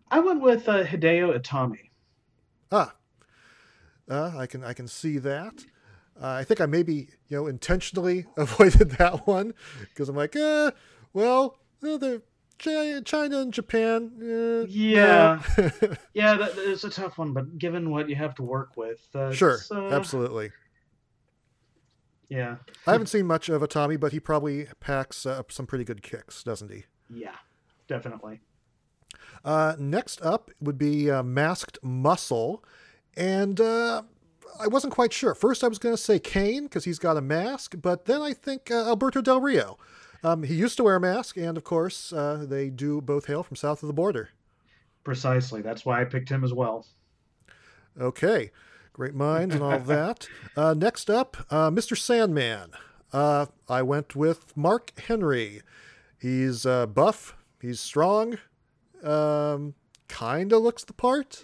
I went with Hideo Itami. Ah, I can see that. I think I maybe intentionally avoided that one because I'm like, well, the China and Japan. Yeah, No. yeah, that is a tough one, but given what you have to work with, Sure, absolutely. Yeah. I haven't seen much of Itami, but he probably packs some pretty good kicks, doesn't he? Yeah, definitely. Next up would be Masked Muscle, and I wasn't quite sure. First, I was going to say Kane because he's got a mask, but then I think Alberto Del Rio. He used to wear a mask, and of course, they do both hail from south of the border. Precisely. That's why I picked him as well. Okay, great minds and all of that. Next up, Mr. Sandman. I went with Mark Henry. He's buff. He's strong. Kind of looks the part.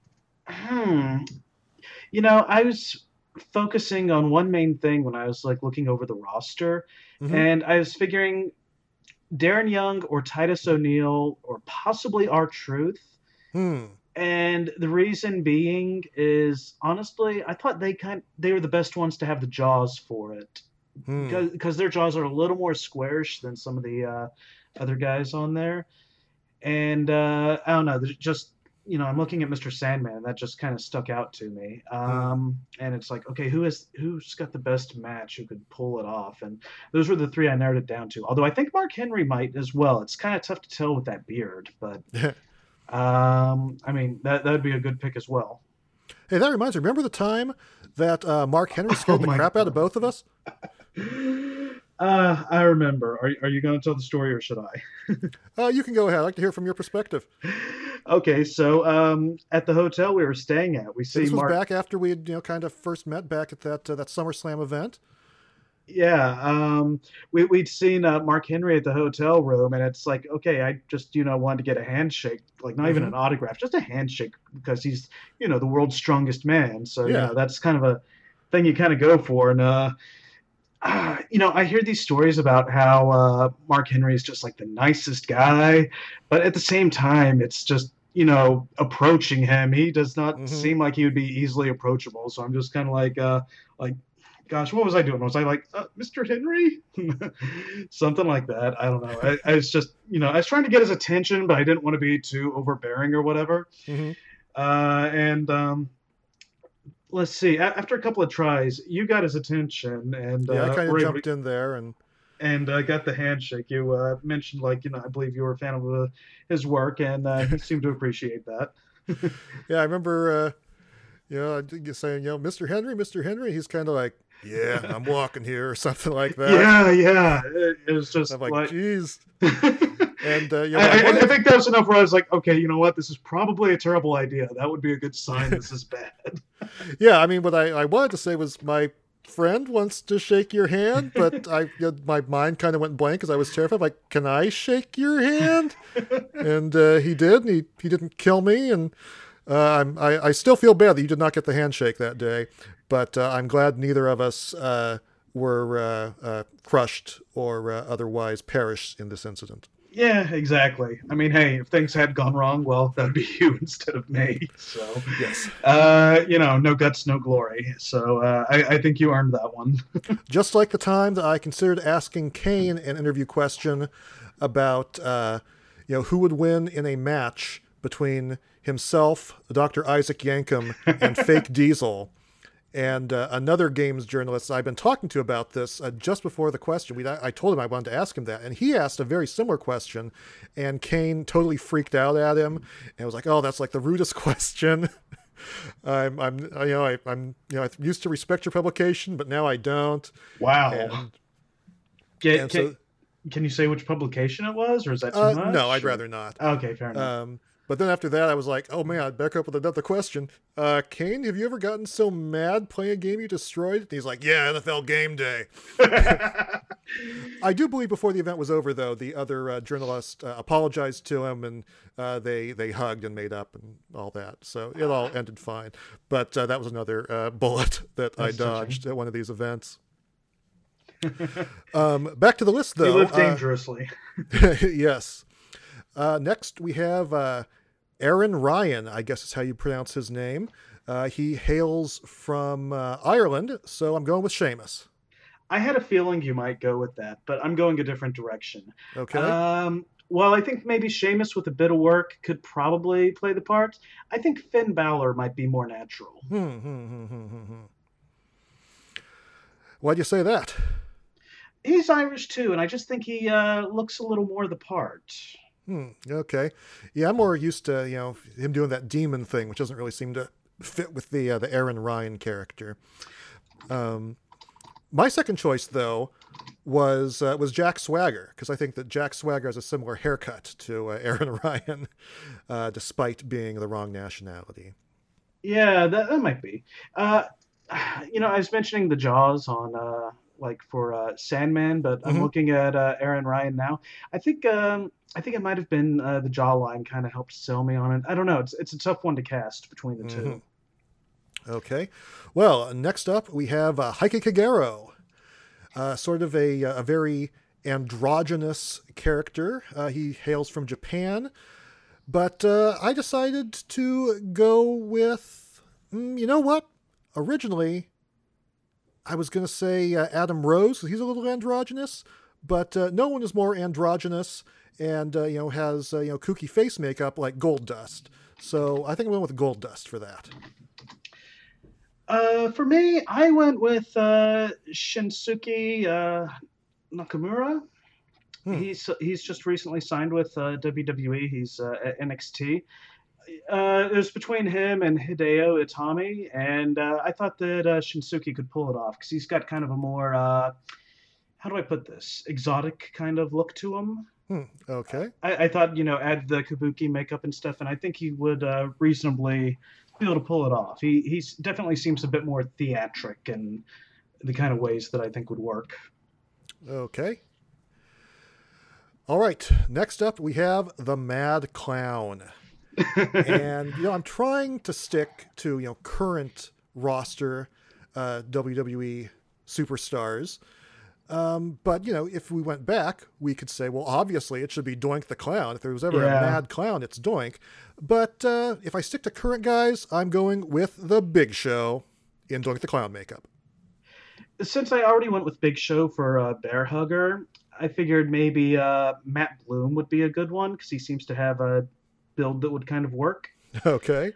I was focusing on one main thing when I was like looking over the roster, and I was figuring Darren Young or Titus O'Neil or possibly R-Truth. And the reason being is honestly, I thought they were the best ones to have the jaws for it, because their jaws are a little more squarish than some of the other guys on there. And I don't know, just I'm looking at Mr. Sandman, and that just kind of stuck out to me. And it's like, okay, who's got the best match who could pull it off? And those were the three I narrowed it down to. Although I think Mark Henry might as well. It's kind of tough to tell with that beard, but I mean that would be a good pick as well. Hey, that reminds me. Remember the time that Mark Henry scared the crap out of both of us? I remember. Are you going to tell the story or should I? You can go ahead. I'd like to hear from your perspective. Okay, so at the hotel we were staying at, we see this was Mark back after we had kind of first met back at that SummerSlam event. Yeah, we'd seen Mark Henry at the hotel room, and it's like, okay, I just wanted to get a handshake, like not even an autograph, just a handshake, because he's the world's strongest man. So that's kind of a thing you kind of go for. And I hear these stories about how Mark Henry is just like the nicest guy, but at the same time, it's just approaching him, he does not seem like he would be easily approachable. So I'm just kind of like. Gosh, what was I doing? Was I like, Mr. Henry? Something like that. I don't know. I was just, I was trying to get his attention, but I didn't want to be too overbearing or whatever. And let's see. After a couple of tries, you got his attention, and I kind of jumped in there and got the handshake. You mentioned, I believe you were a fan of his work, and he seemed to appreciate that. Yeah, I remember, saying, Mr. Henry, Mr. Henry. He's kind of like, yeah, I'm walking here or something like that. Yeah. It was just I'm like, geez. And I think that was enough where I was like, okay, you know what? This is probably a terrible idea. That would be a good sign this is bad. Yeah, I mean, what I wanted to say was my friend wants to shake your hand, but my mind kind of went blank because I was terrified. Like, can I shake your hand? And he did, and he didn't kill me. And I still feel bad that you did not get the handshake that day, but I'm glad neither of us were crushed or otherwise perished in this incident. Yeah, exactly. I mean, hey, if things had gone wrong, well, that would be you instead of me. So, yes, no guts, no glory. So I think you earned that one. Just like the time that I considered asking Kane an interview question about, who would win in a match between himself, Dr. Isaac Yankem, and Fake Diesel. And another games journalist I've been talking to about this just before the question. I told him I wanted to ask him that, and he asked a very similar question, and Kane totally freaked out at him and was like, "Oh, that's like the rudest question." I used to respect your publication, but now I don't. Wow. Can you say which publication it was, or is that too much? No, I'd rather not. Okay, fair enough. But then after that, I was like, oh man, I'd back up with another question. Kane, have you ever gotten so mad playing a game you destroyed? And he's like, yeah, NFL Game Day. I do believe before the event was over, though, the other journalist apologized to him, and they hugged and made up and all that. So it all ended fine. But that was another bullet that I dodged at one of these events. Back to the list, though. You live dangerously. Yes. Next, we have Aaron Ryan, I guess is how you pronounce his name. He hails from Ireland, so I'm going with Sheamus. I had a feeling you might go with that, but I'm going a different direction. Okay. Well, I think maybe Sheamus with a bit of work could probably play the part. I think Finn Balor might be more natural. Why'd you say that? He's Irish too, and I just think he looks a little more the part. Okay. Yeah, I'm more used to, him doing that demon thing, which doesn't really seem to fit with the Aaron Ryan character. My second choice, though, was Jack Swagger, because I think that Jack Swagger has a similar haircut to Aaron Ryan, despite being the wrong nationality. Yeah, that might be. I was mentioning the Jaws on for Sandman, but I'm looking at Aaron Ryan now. I think it might have been the jawline kind of helped sell me on it. I don't know. It's a tough one to cast between the two. Okay. Well, next up we have Heike Kagero, sort of a very androgynous character. He hails from Japan, but I decided to go with, you know what? Originally, I was going to say Adam Rose, because he's a little androgynous, but no one is more androgynous and has kooky face makeup like Goldust. So I think I went with Goldust for that. For me, I went with Shinsuke Nakamura. He's just recently signed with WWE. He's at NXT. It was between him and Hideo Itami, and I thought that Shinsuke could pull it off because he's got kind of a more, how do I put this, exotic kind of look to him. Okay. I thought, add the kabuki makeup and stuff, and I think he would reasonably be able to pull it off. He definitely seems a bit more theatric in the kind of ways that I think would work. Okay. All right. Next up, we have the Mad Clown. And I'm trying to stick to current roster WWE superstars, but if we went back, we could say, well, obviously it should be Doink the Clown. If there was ever a Mad Clown, it's Doink. But if I stick to current guys, I'm going with the Big Show in Doink the Clown makeup. Since I already went with Big Show for Bear Hugger, I figured maybe Matt Bloom would be a good one because he seems to have a build that would kind of work. Okay.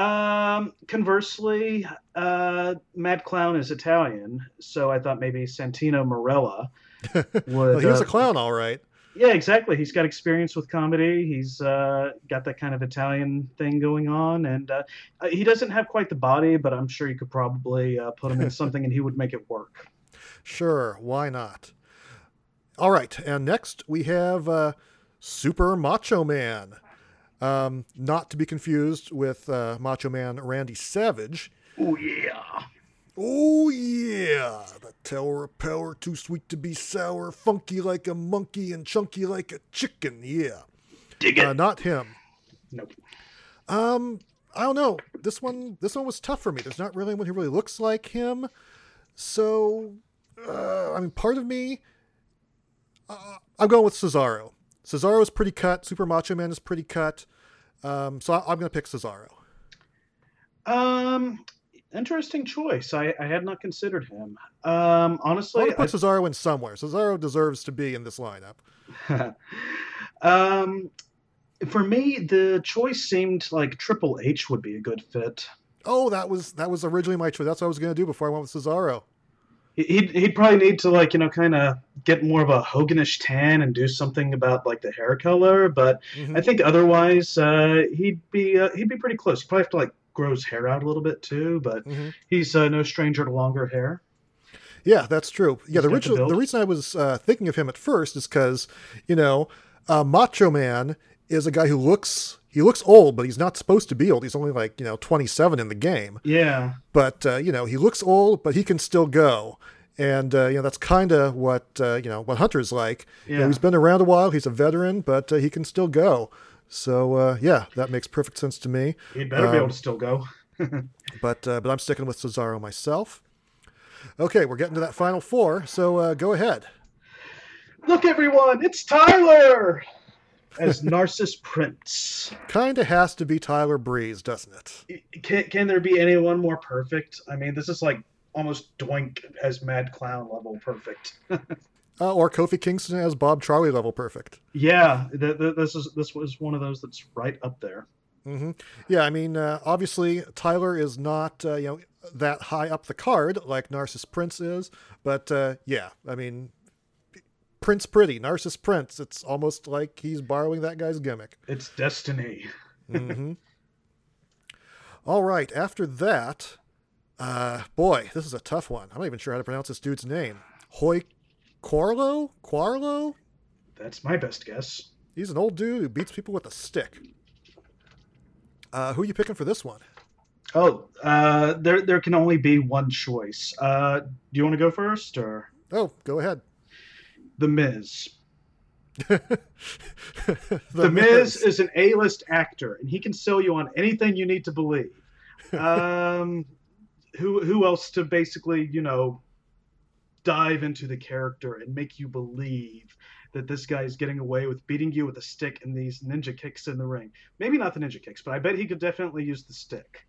Conversely, Mad Clown is Italian, so I thought maybe Santino Marella would. Well, he was a clown, all right. Yeah, exactly. He's got experience with comedy. He's got that kind of Italian thing going on, and he doesn't have quite the body, but I'm sure you could probably put him in something and he would make it work. Sure, why not? All right, and next we have Super Macho Man. Not to be confused with Macho Man Randy Savage. Oh, yeah. Oh, yeah. The Tower of Power, too sweet to be sour, funky like a monkey and chunky like a chicken. Yeah. Dig it. Not him. Nope. I don't know. This one was tough for me. There's not really anyone who really looks like him. So, part of me, I'm going with Cesaro. Cesaro is pretty cut. Super Macho Man is pretty cut. So I'm going to pick Cesaro. Interesting choice. I had not considered him. Honestly, I want to put Cesaro in somewhere. Cesaro deserves to be in this lineup. For me, the choice seemed like Triple H would be a good fit. Oh, that was originally my choice. That's what I was going to do before I went with Cesaro. He'd probably need to kind of get more of a Hoganish tan and do something about the hair color. But I think otherwise he'd be pretty close. He'd probably have to grow his hair out a little bit too. But he's no stranger to longer hair. Yeah, that's true. Yeah, the reason I was thinking of him at first is because Macho Man is a guy who looks old, but he's not supposed to be old. He's only 27 in the game. Yeah. But, he looks old, but he can still go. And, that's kind of what Hunter's like. Yeah. He's been around a while. He's a veteran, but he can still go. So, that makes perfect sense to me. He'd better be able to still go. but I'm sticking with Cesaro myself. Okay, we're getting to that final four. So, go ahead. Look, everyone, it's Tyler. as Narcissus Prince. Kind of has to be Tyler Breeze, doesn't it? Can there be anyone more perfect? I mean, this is like almost Doink as Mad Clown level perfect. Or Kofi Kingston as Bob Charlie level perfect. Yeah, this was one of those that's right up there. Mm-hmm. Yeah, I mean, obviously Tyler is not that high up the card like Narcissus Prince is, but yeah, I mean, Prince Pretty, Narcissus Prince. It's almost like he's borrowing that guy's gimmick. It's destiny. Mm-hmm. All right, after that, boy, this is a tough one. I'm not even sure how to pronounce this dude's name. Hoy Quarlo? That's my best guess. He's an old dude who beats people with a stick. Who are you picking for this one? Oh, there can only be one choice. Do you want to go first, or? Oh, go ahead. The Miz. The Miz is an A-list actor, and he can sell you on anything you need to believe. Who else to basically, dive into the character and make you believe that this guy is getting away with beating you with a stick and these ninja kicks in the ring? Maybe not the ninja kicks, but I bet he could definitely use the stick.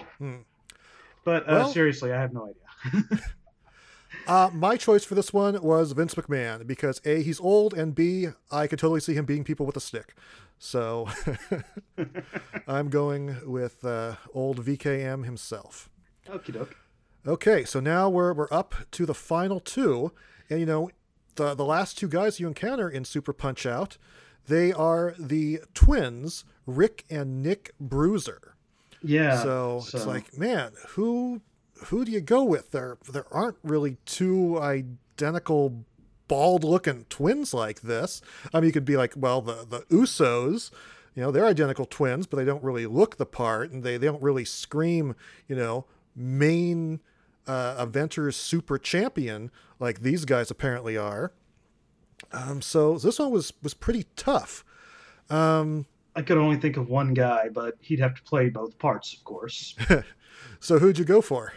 But seriously, I have no idea. My choice for this one was Vince McMahon because A, he's old, and B, I could totally see him beating people with a stick. So I'm going with old VKM himself. Okie doke. Okay, so now we're up to the final two, and the last two guys you encounter in Super Punch-Out, they are the twins, Rick and Nick Bruiser. Yeah. So it's like, man, who do you go with? There aren't really two identical bald-looking twins like this. I mean, you could be like, well, the Usos, they're identical twins, but they don't really look the part, and they don't really scream, main Avengers super champion like these guys apparently are. So this one was pretty tough. I could only think of one guy, but he'd have to play both parts, of course. So who'd you go for?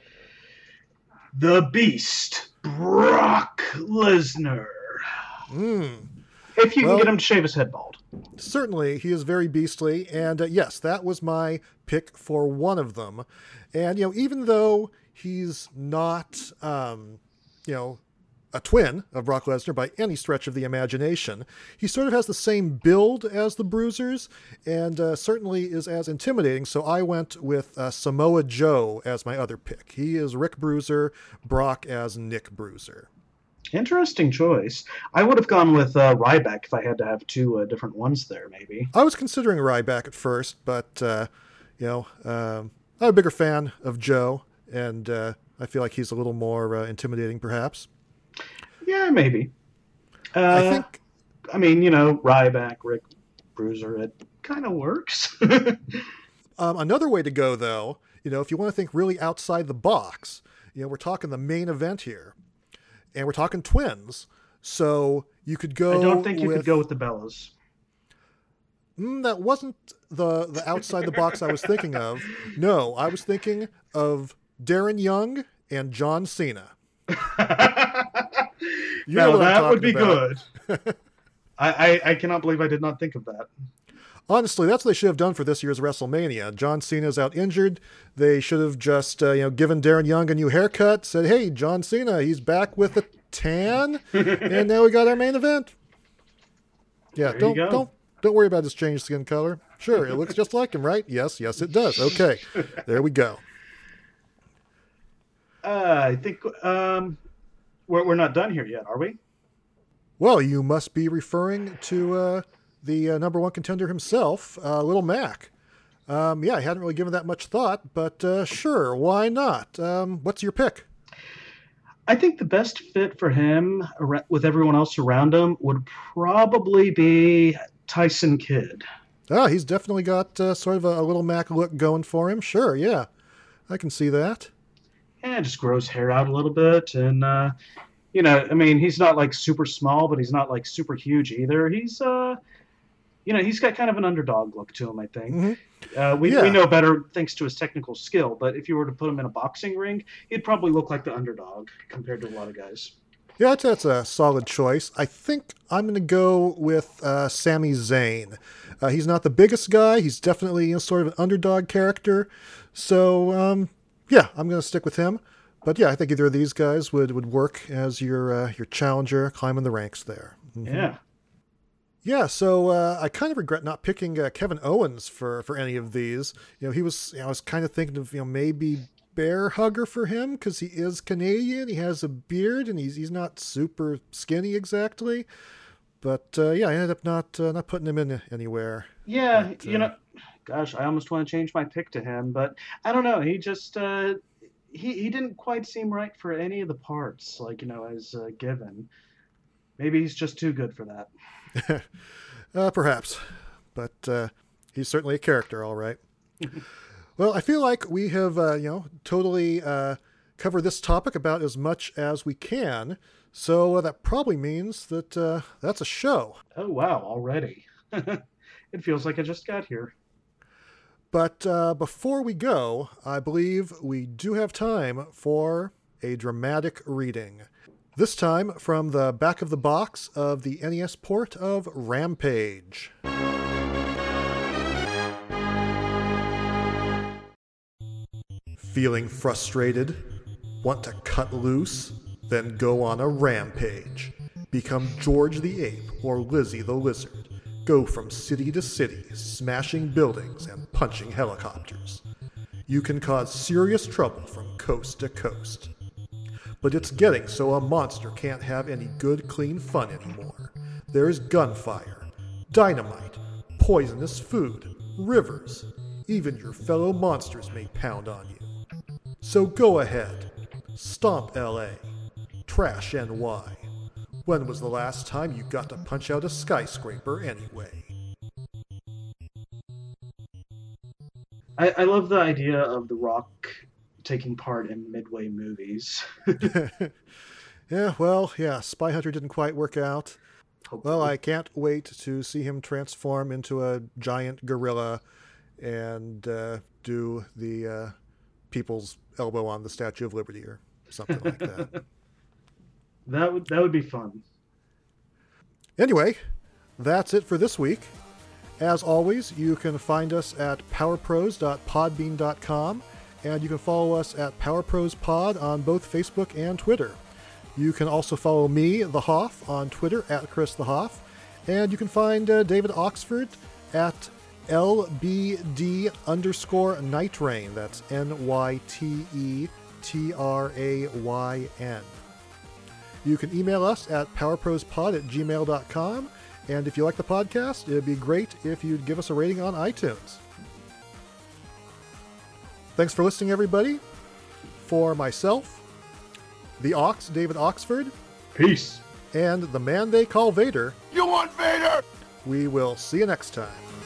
The Beast, Brock Lesnar. If you can get him to shave his head bald. Certainly, he is very beastly, and yes, that was my pick for one of them. And even though he's not, a twin of Brock Lesnar by any stretch of the imagination, he sort of has the same build as the Bruisers, and certainly is as intimidating. So I went with Samoa Joe as my other pick. He is Rick Bruiser, Brock as Nick Bruiser. Interesting choice. I would have gone with Ryback if I had to have two different ones there, maybe. I was considering Ryback at first, but, I'm a bigger fan of Joe, and I feel like he's a little more intimidating, perhaps. Yeah, maybe. I mean, Ryback, Rick Bruiser, it kind of works. Another way to go, though, if you want to think really outside the box, we're talking the main event here. And we're talking twins, so you could go. I don't think you could go with the Bellas. That wasn't the outside the box I was thinking of. No, I was thinking of Darren Young and John Cena. Now that would be good. I cannot believe I did not think of that. Honestly, that's what they should have done for this year's WrestleMania. John Cena's out injured. They should have just, given Darren Young a new haircut, said, hey, John Cena, he's back with a tan, and now we got our main event. Yeah, don't worry about his changed skin color. Sure, it looks just like him, right? Yes, it does. Okay, there we go. I think we're not done here yet, are we? Well, you must be referring to the number one contender himself, Little Mac. I hadn't really given that much thought, but sure, why not? What's your pick? I think the best fit for him with everyone else around him would probably be Tyson Kidd. He's definitely got sort of a Little Mac look going for him. Sure, yeah. I can see that. And just grows hair out a little bit. And, he's not like super small, but he's not like super huge either. He's, he's got kind of an underdog look to him, I think. Mm-hmm. We know better thanks to his technical skill, but if you were to put him in a boxing ring, he'd probably look like the underdog compared to a lot of guys. Yeah, that's a solid choice. I think I'm going to go with Sami Zayn. He's not the biggest guy. He's definitely sort of an underdog character. So, yeah, I'm going to stick with him. But yeah, I think either of these guys would work as your challenger climbing the ranks there. Mm-hmm. Yeah. Yeah, so I kind of regret not picking Kevin Owens for any of these. He was. I was kind of thinking of maybe Bear Hugger for him because he is Canadian. He has a beard and he's not super skinny exactly. But yeah, I ended up not putting him in anywhere. Yeah, but, gosh, I almost want to change my pick to him, but I don't know. He just he didn't quite seem right for any of the parts, as given. Maybe he's just too good for that. Perhaps, but he's certainly a character, all right. Well, I feel like we have, totally covered this topic about as much as we can. So that probably means that that's a show. Oh, wow, already. It feels like I just got here. But before we go, I believe we do have time for a dramatic reading. This time from the back of the box of the NES port of Rampage. Feeling frustrated? Want to cut loose? Then go on a rampage. Become George the Ape or Lizzie the Lizard. Go from city to city, smashing buildings and punching helicopters. You can cause serious trouble from coast to coast. But it's getting so a monster can't have any good, clean fun anymore. There's gunfire, dynamite, poisonous food, rivers. Even your fellow monsters may pound on you. So go ahead. Stomp LA. Trash NY. When was the last time you got to punch out a skyscraper anyway? I love the idea of The Rock taking part in Midway movies. Yeah, Spy Hunter didn't quite work out. Hopefully. Well, I can't wait to see him transform into a giant gorilla and do the people's elbow on the Statue of Liberty or something like that. That would be fun. Anyway, that's it for this week. As always, you can find us at powerpros.podbean.com, and you can follow us at PowerProsPod on both Facebook and Twitter. You can also follow me, The Hoff, on Twitter at Chris The Hoff, and you can find David Oxford at LBD_Nightrain. That's NYTETRAYN. You can email us at powerprospod@gmail.com. And if you like the podcast, it would be great if you'd give us a rating on iTunes. Thanks for listening, everybody. For myself, the Ox, David Oxford. Peace. And the man they call Vader. You want Vader? We will see you next time.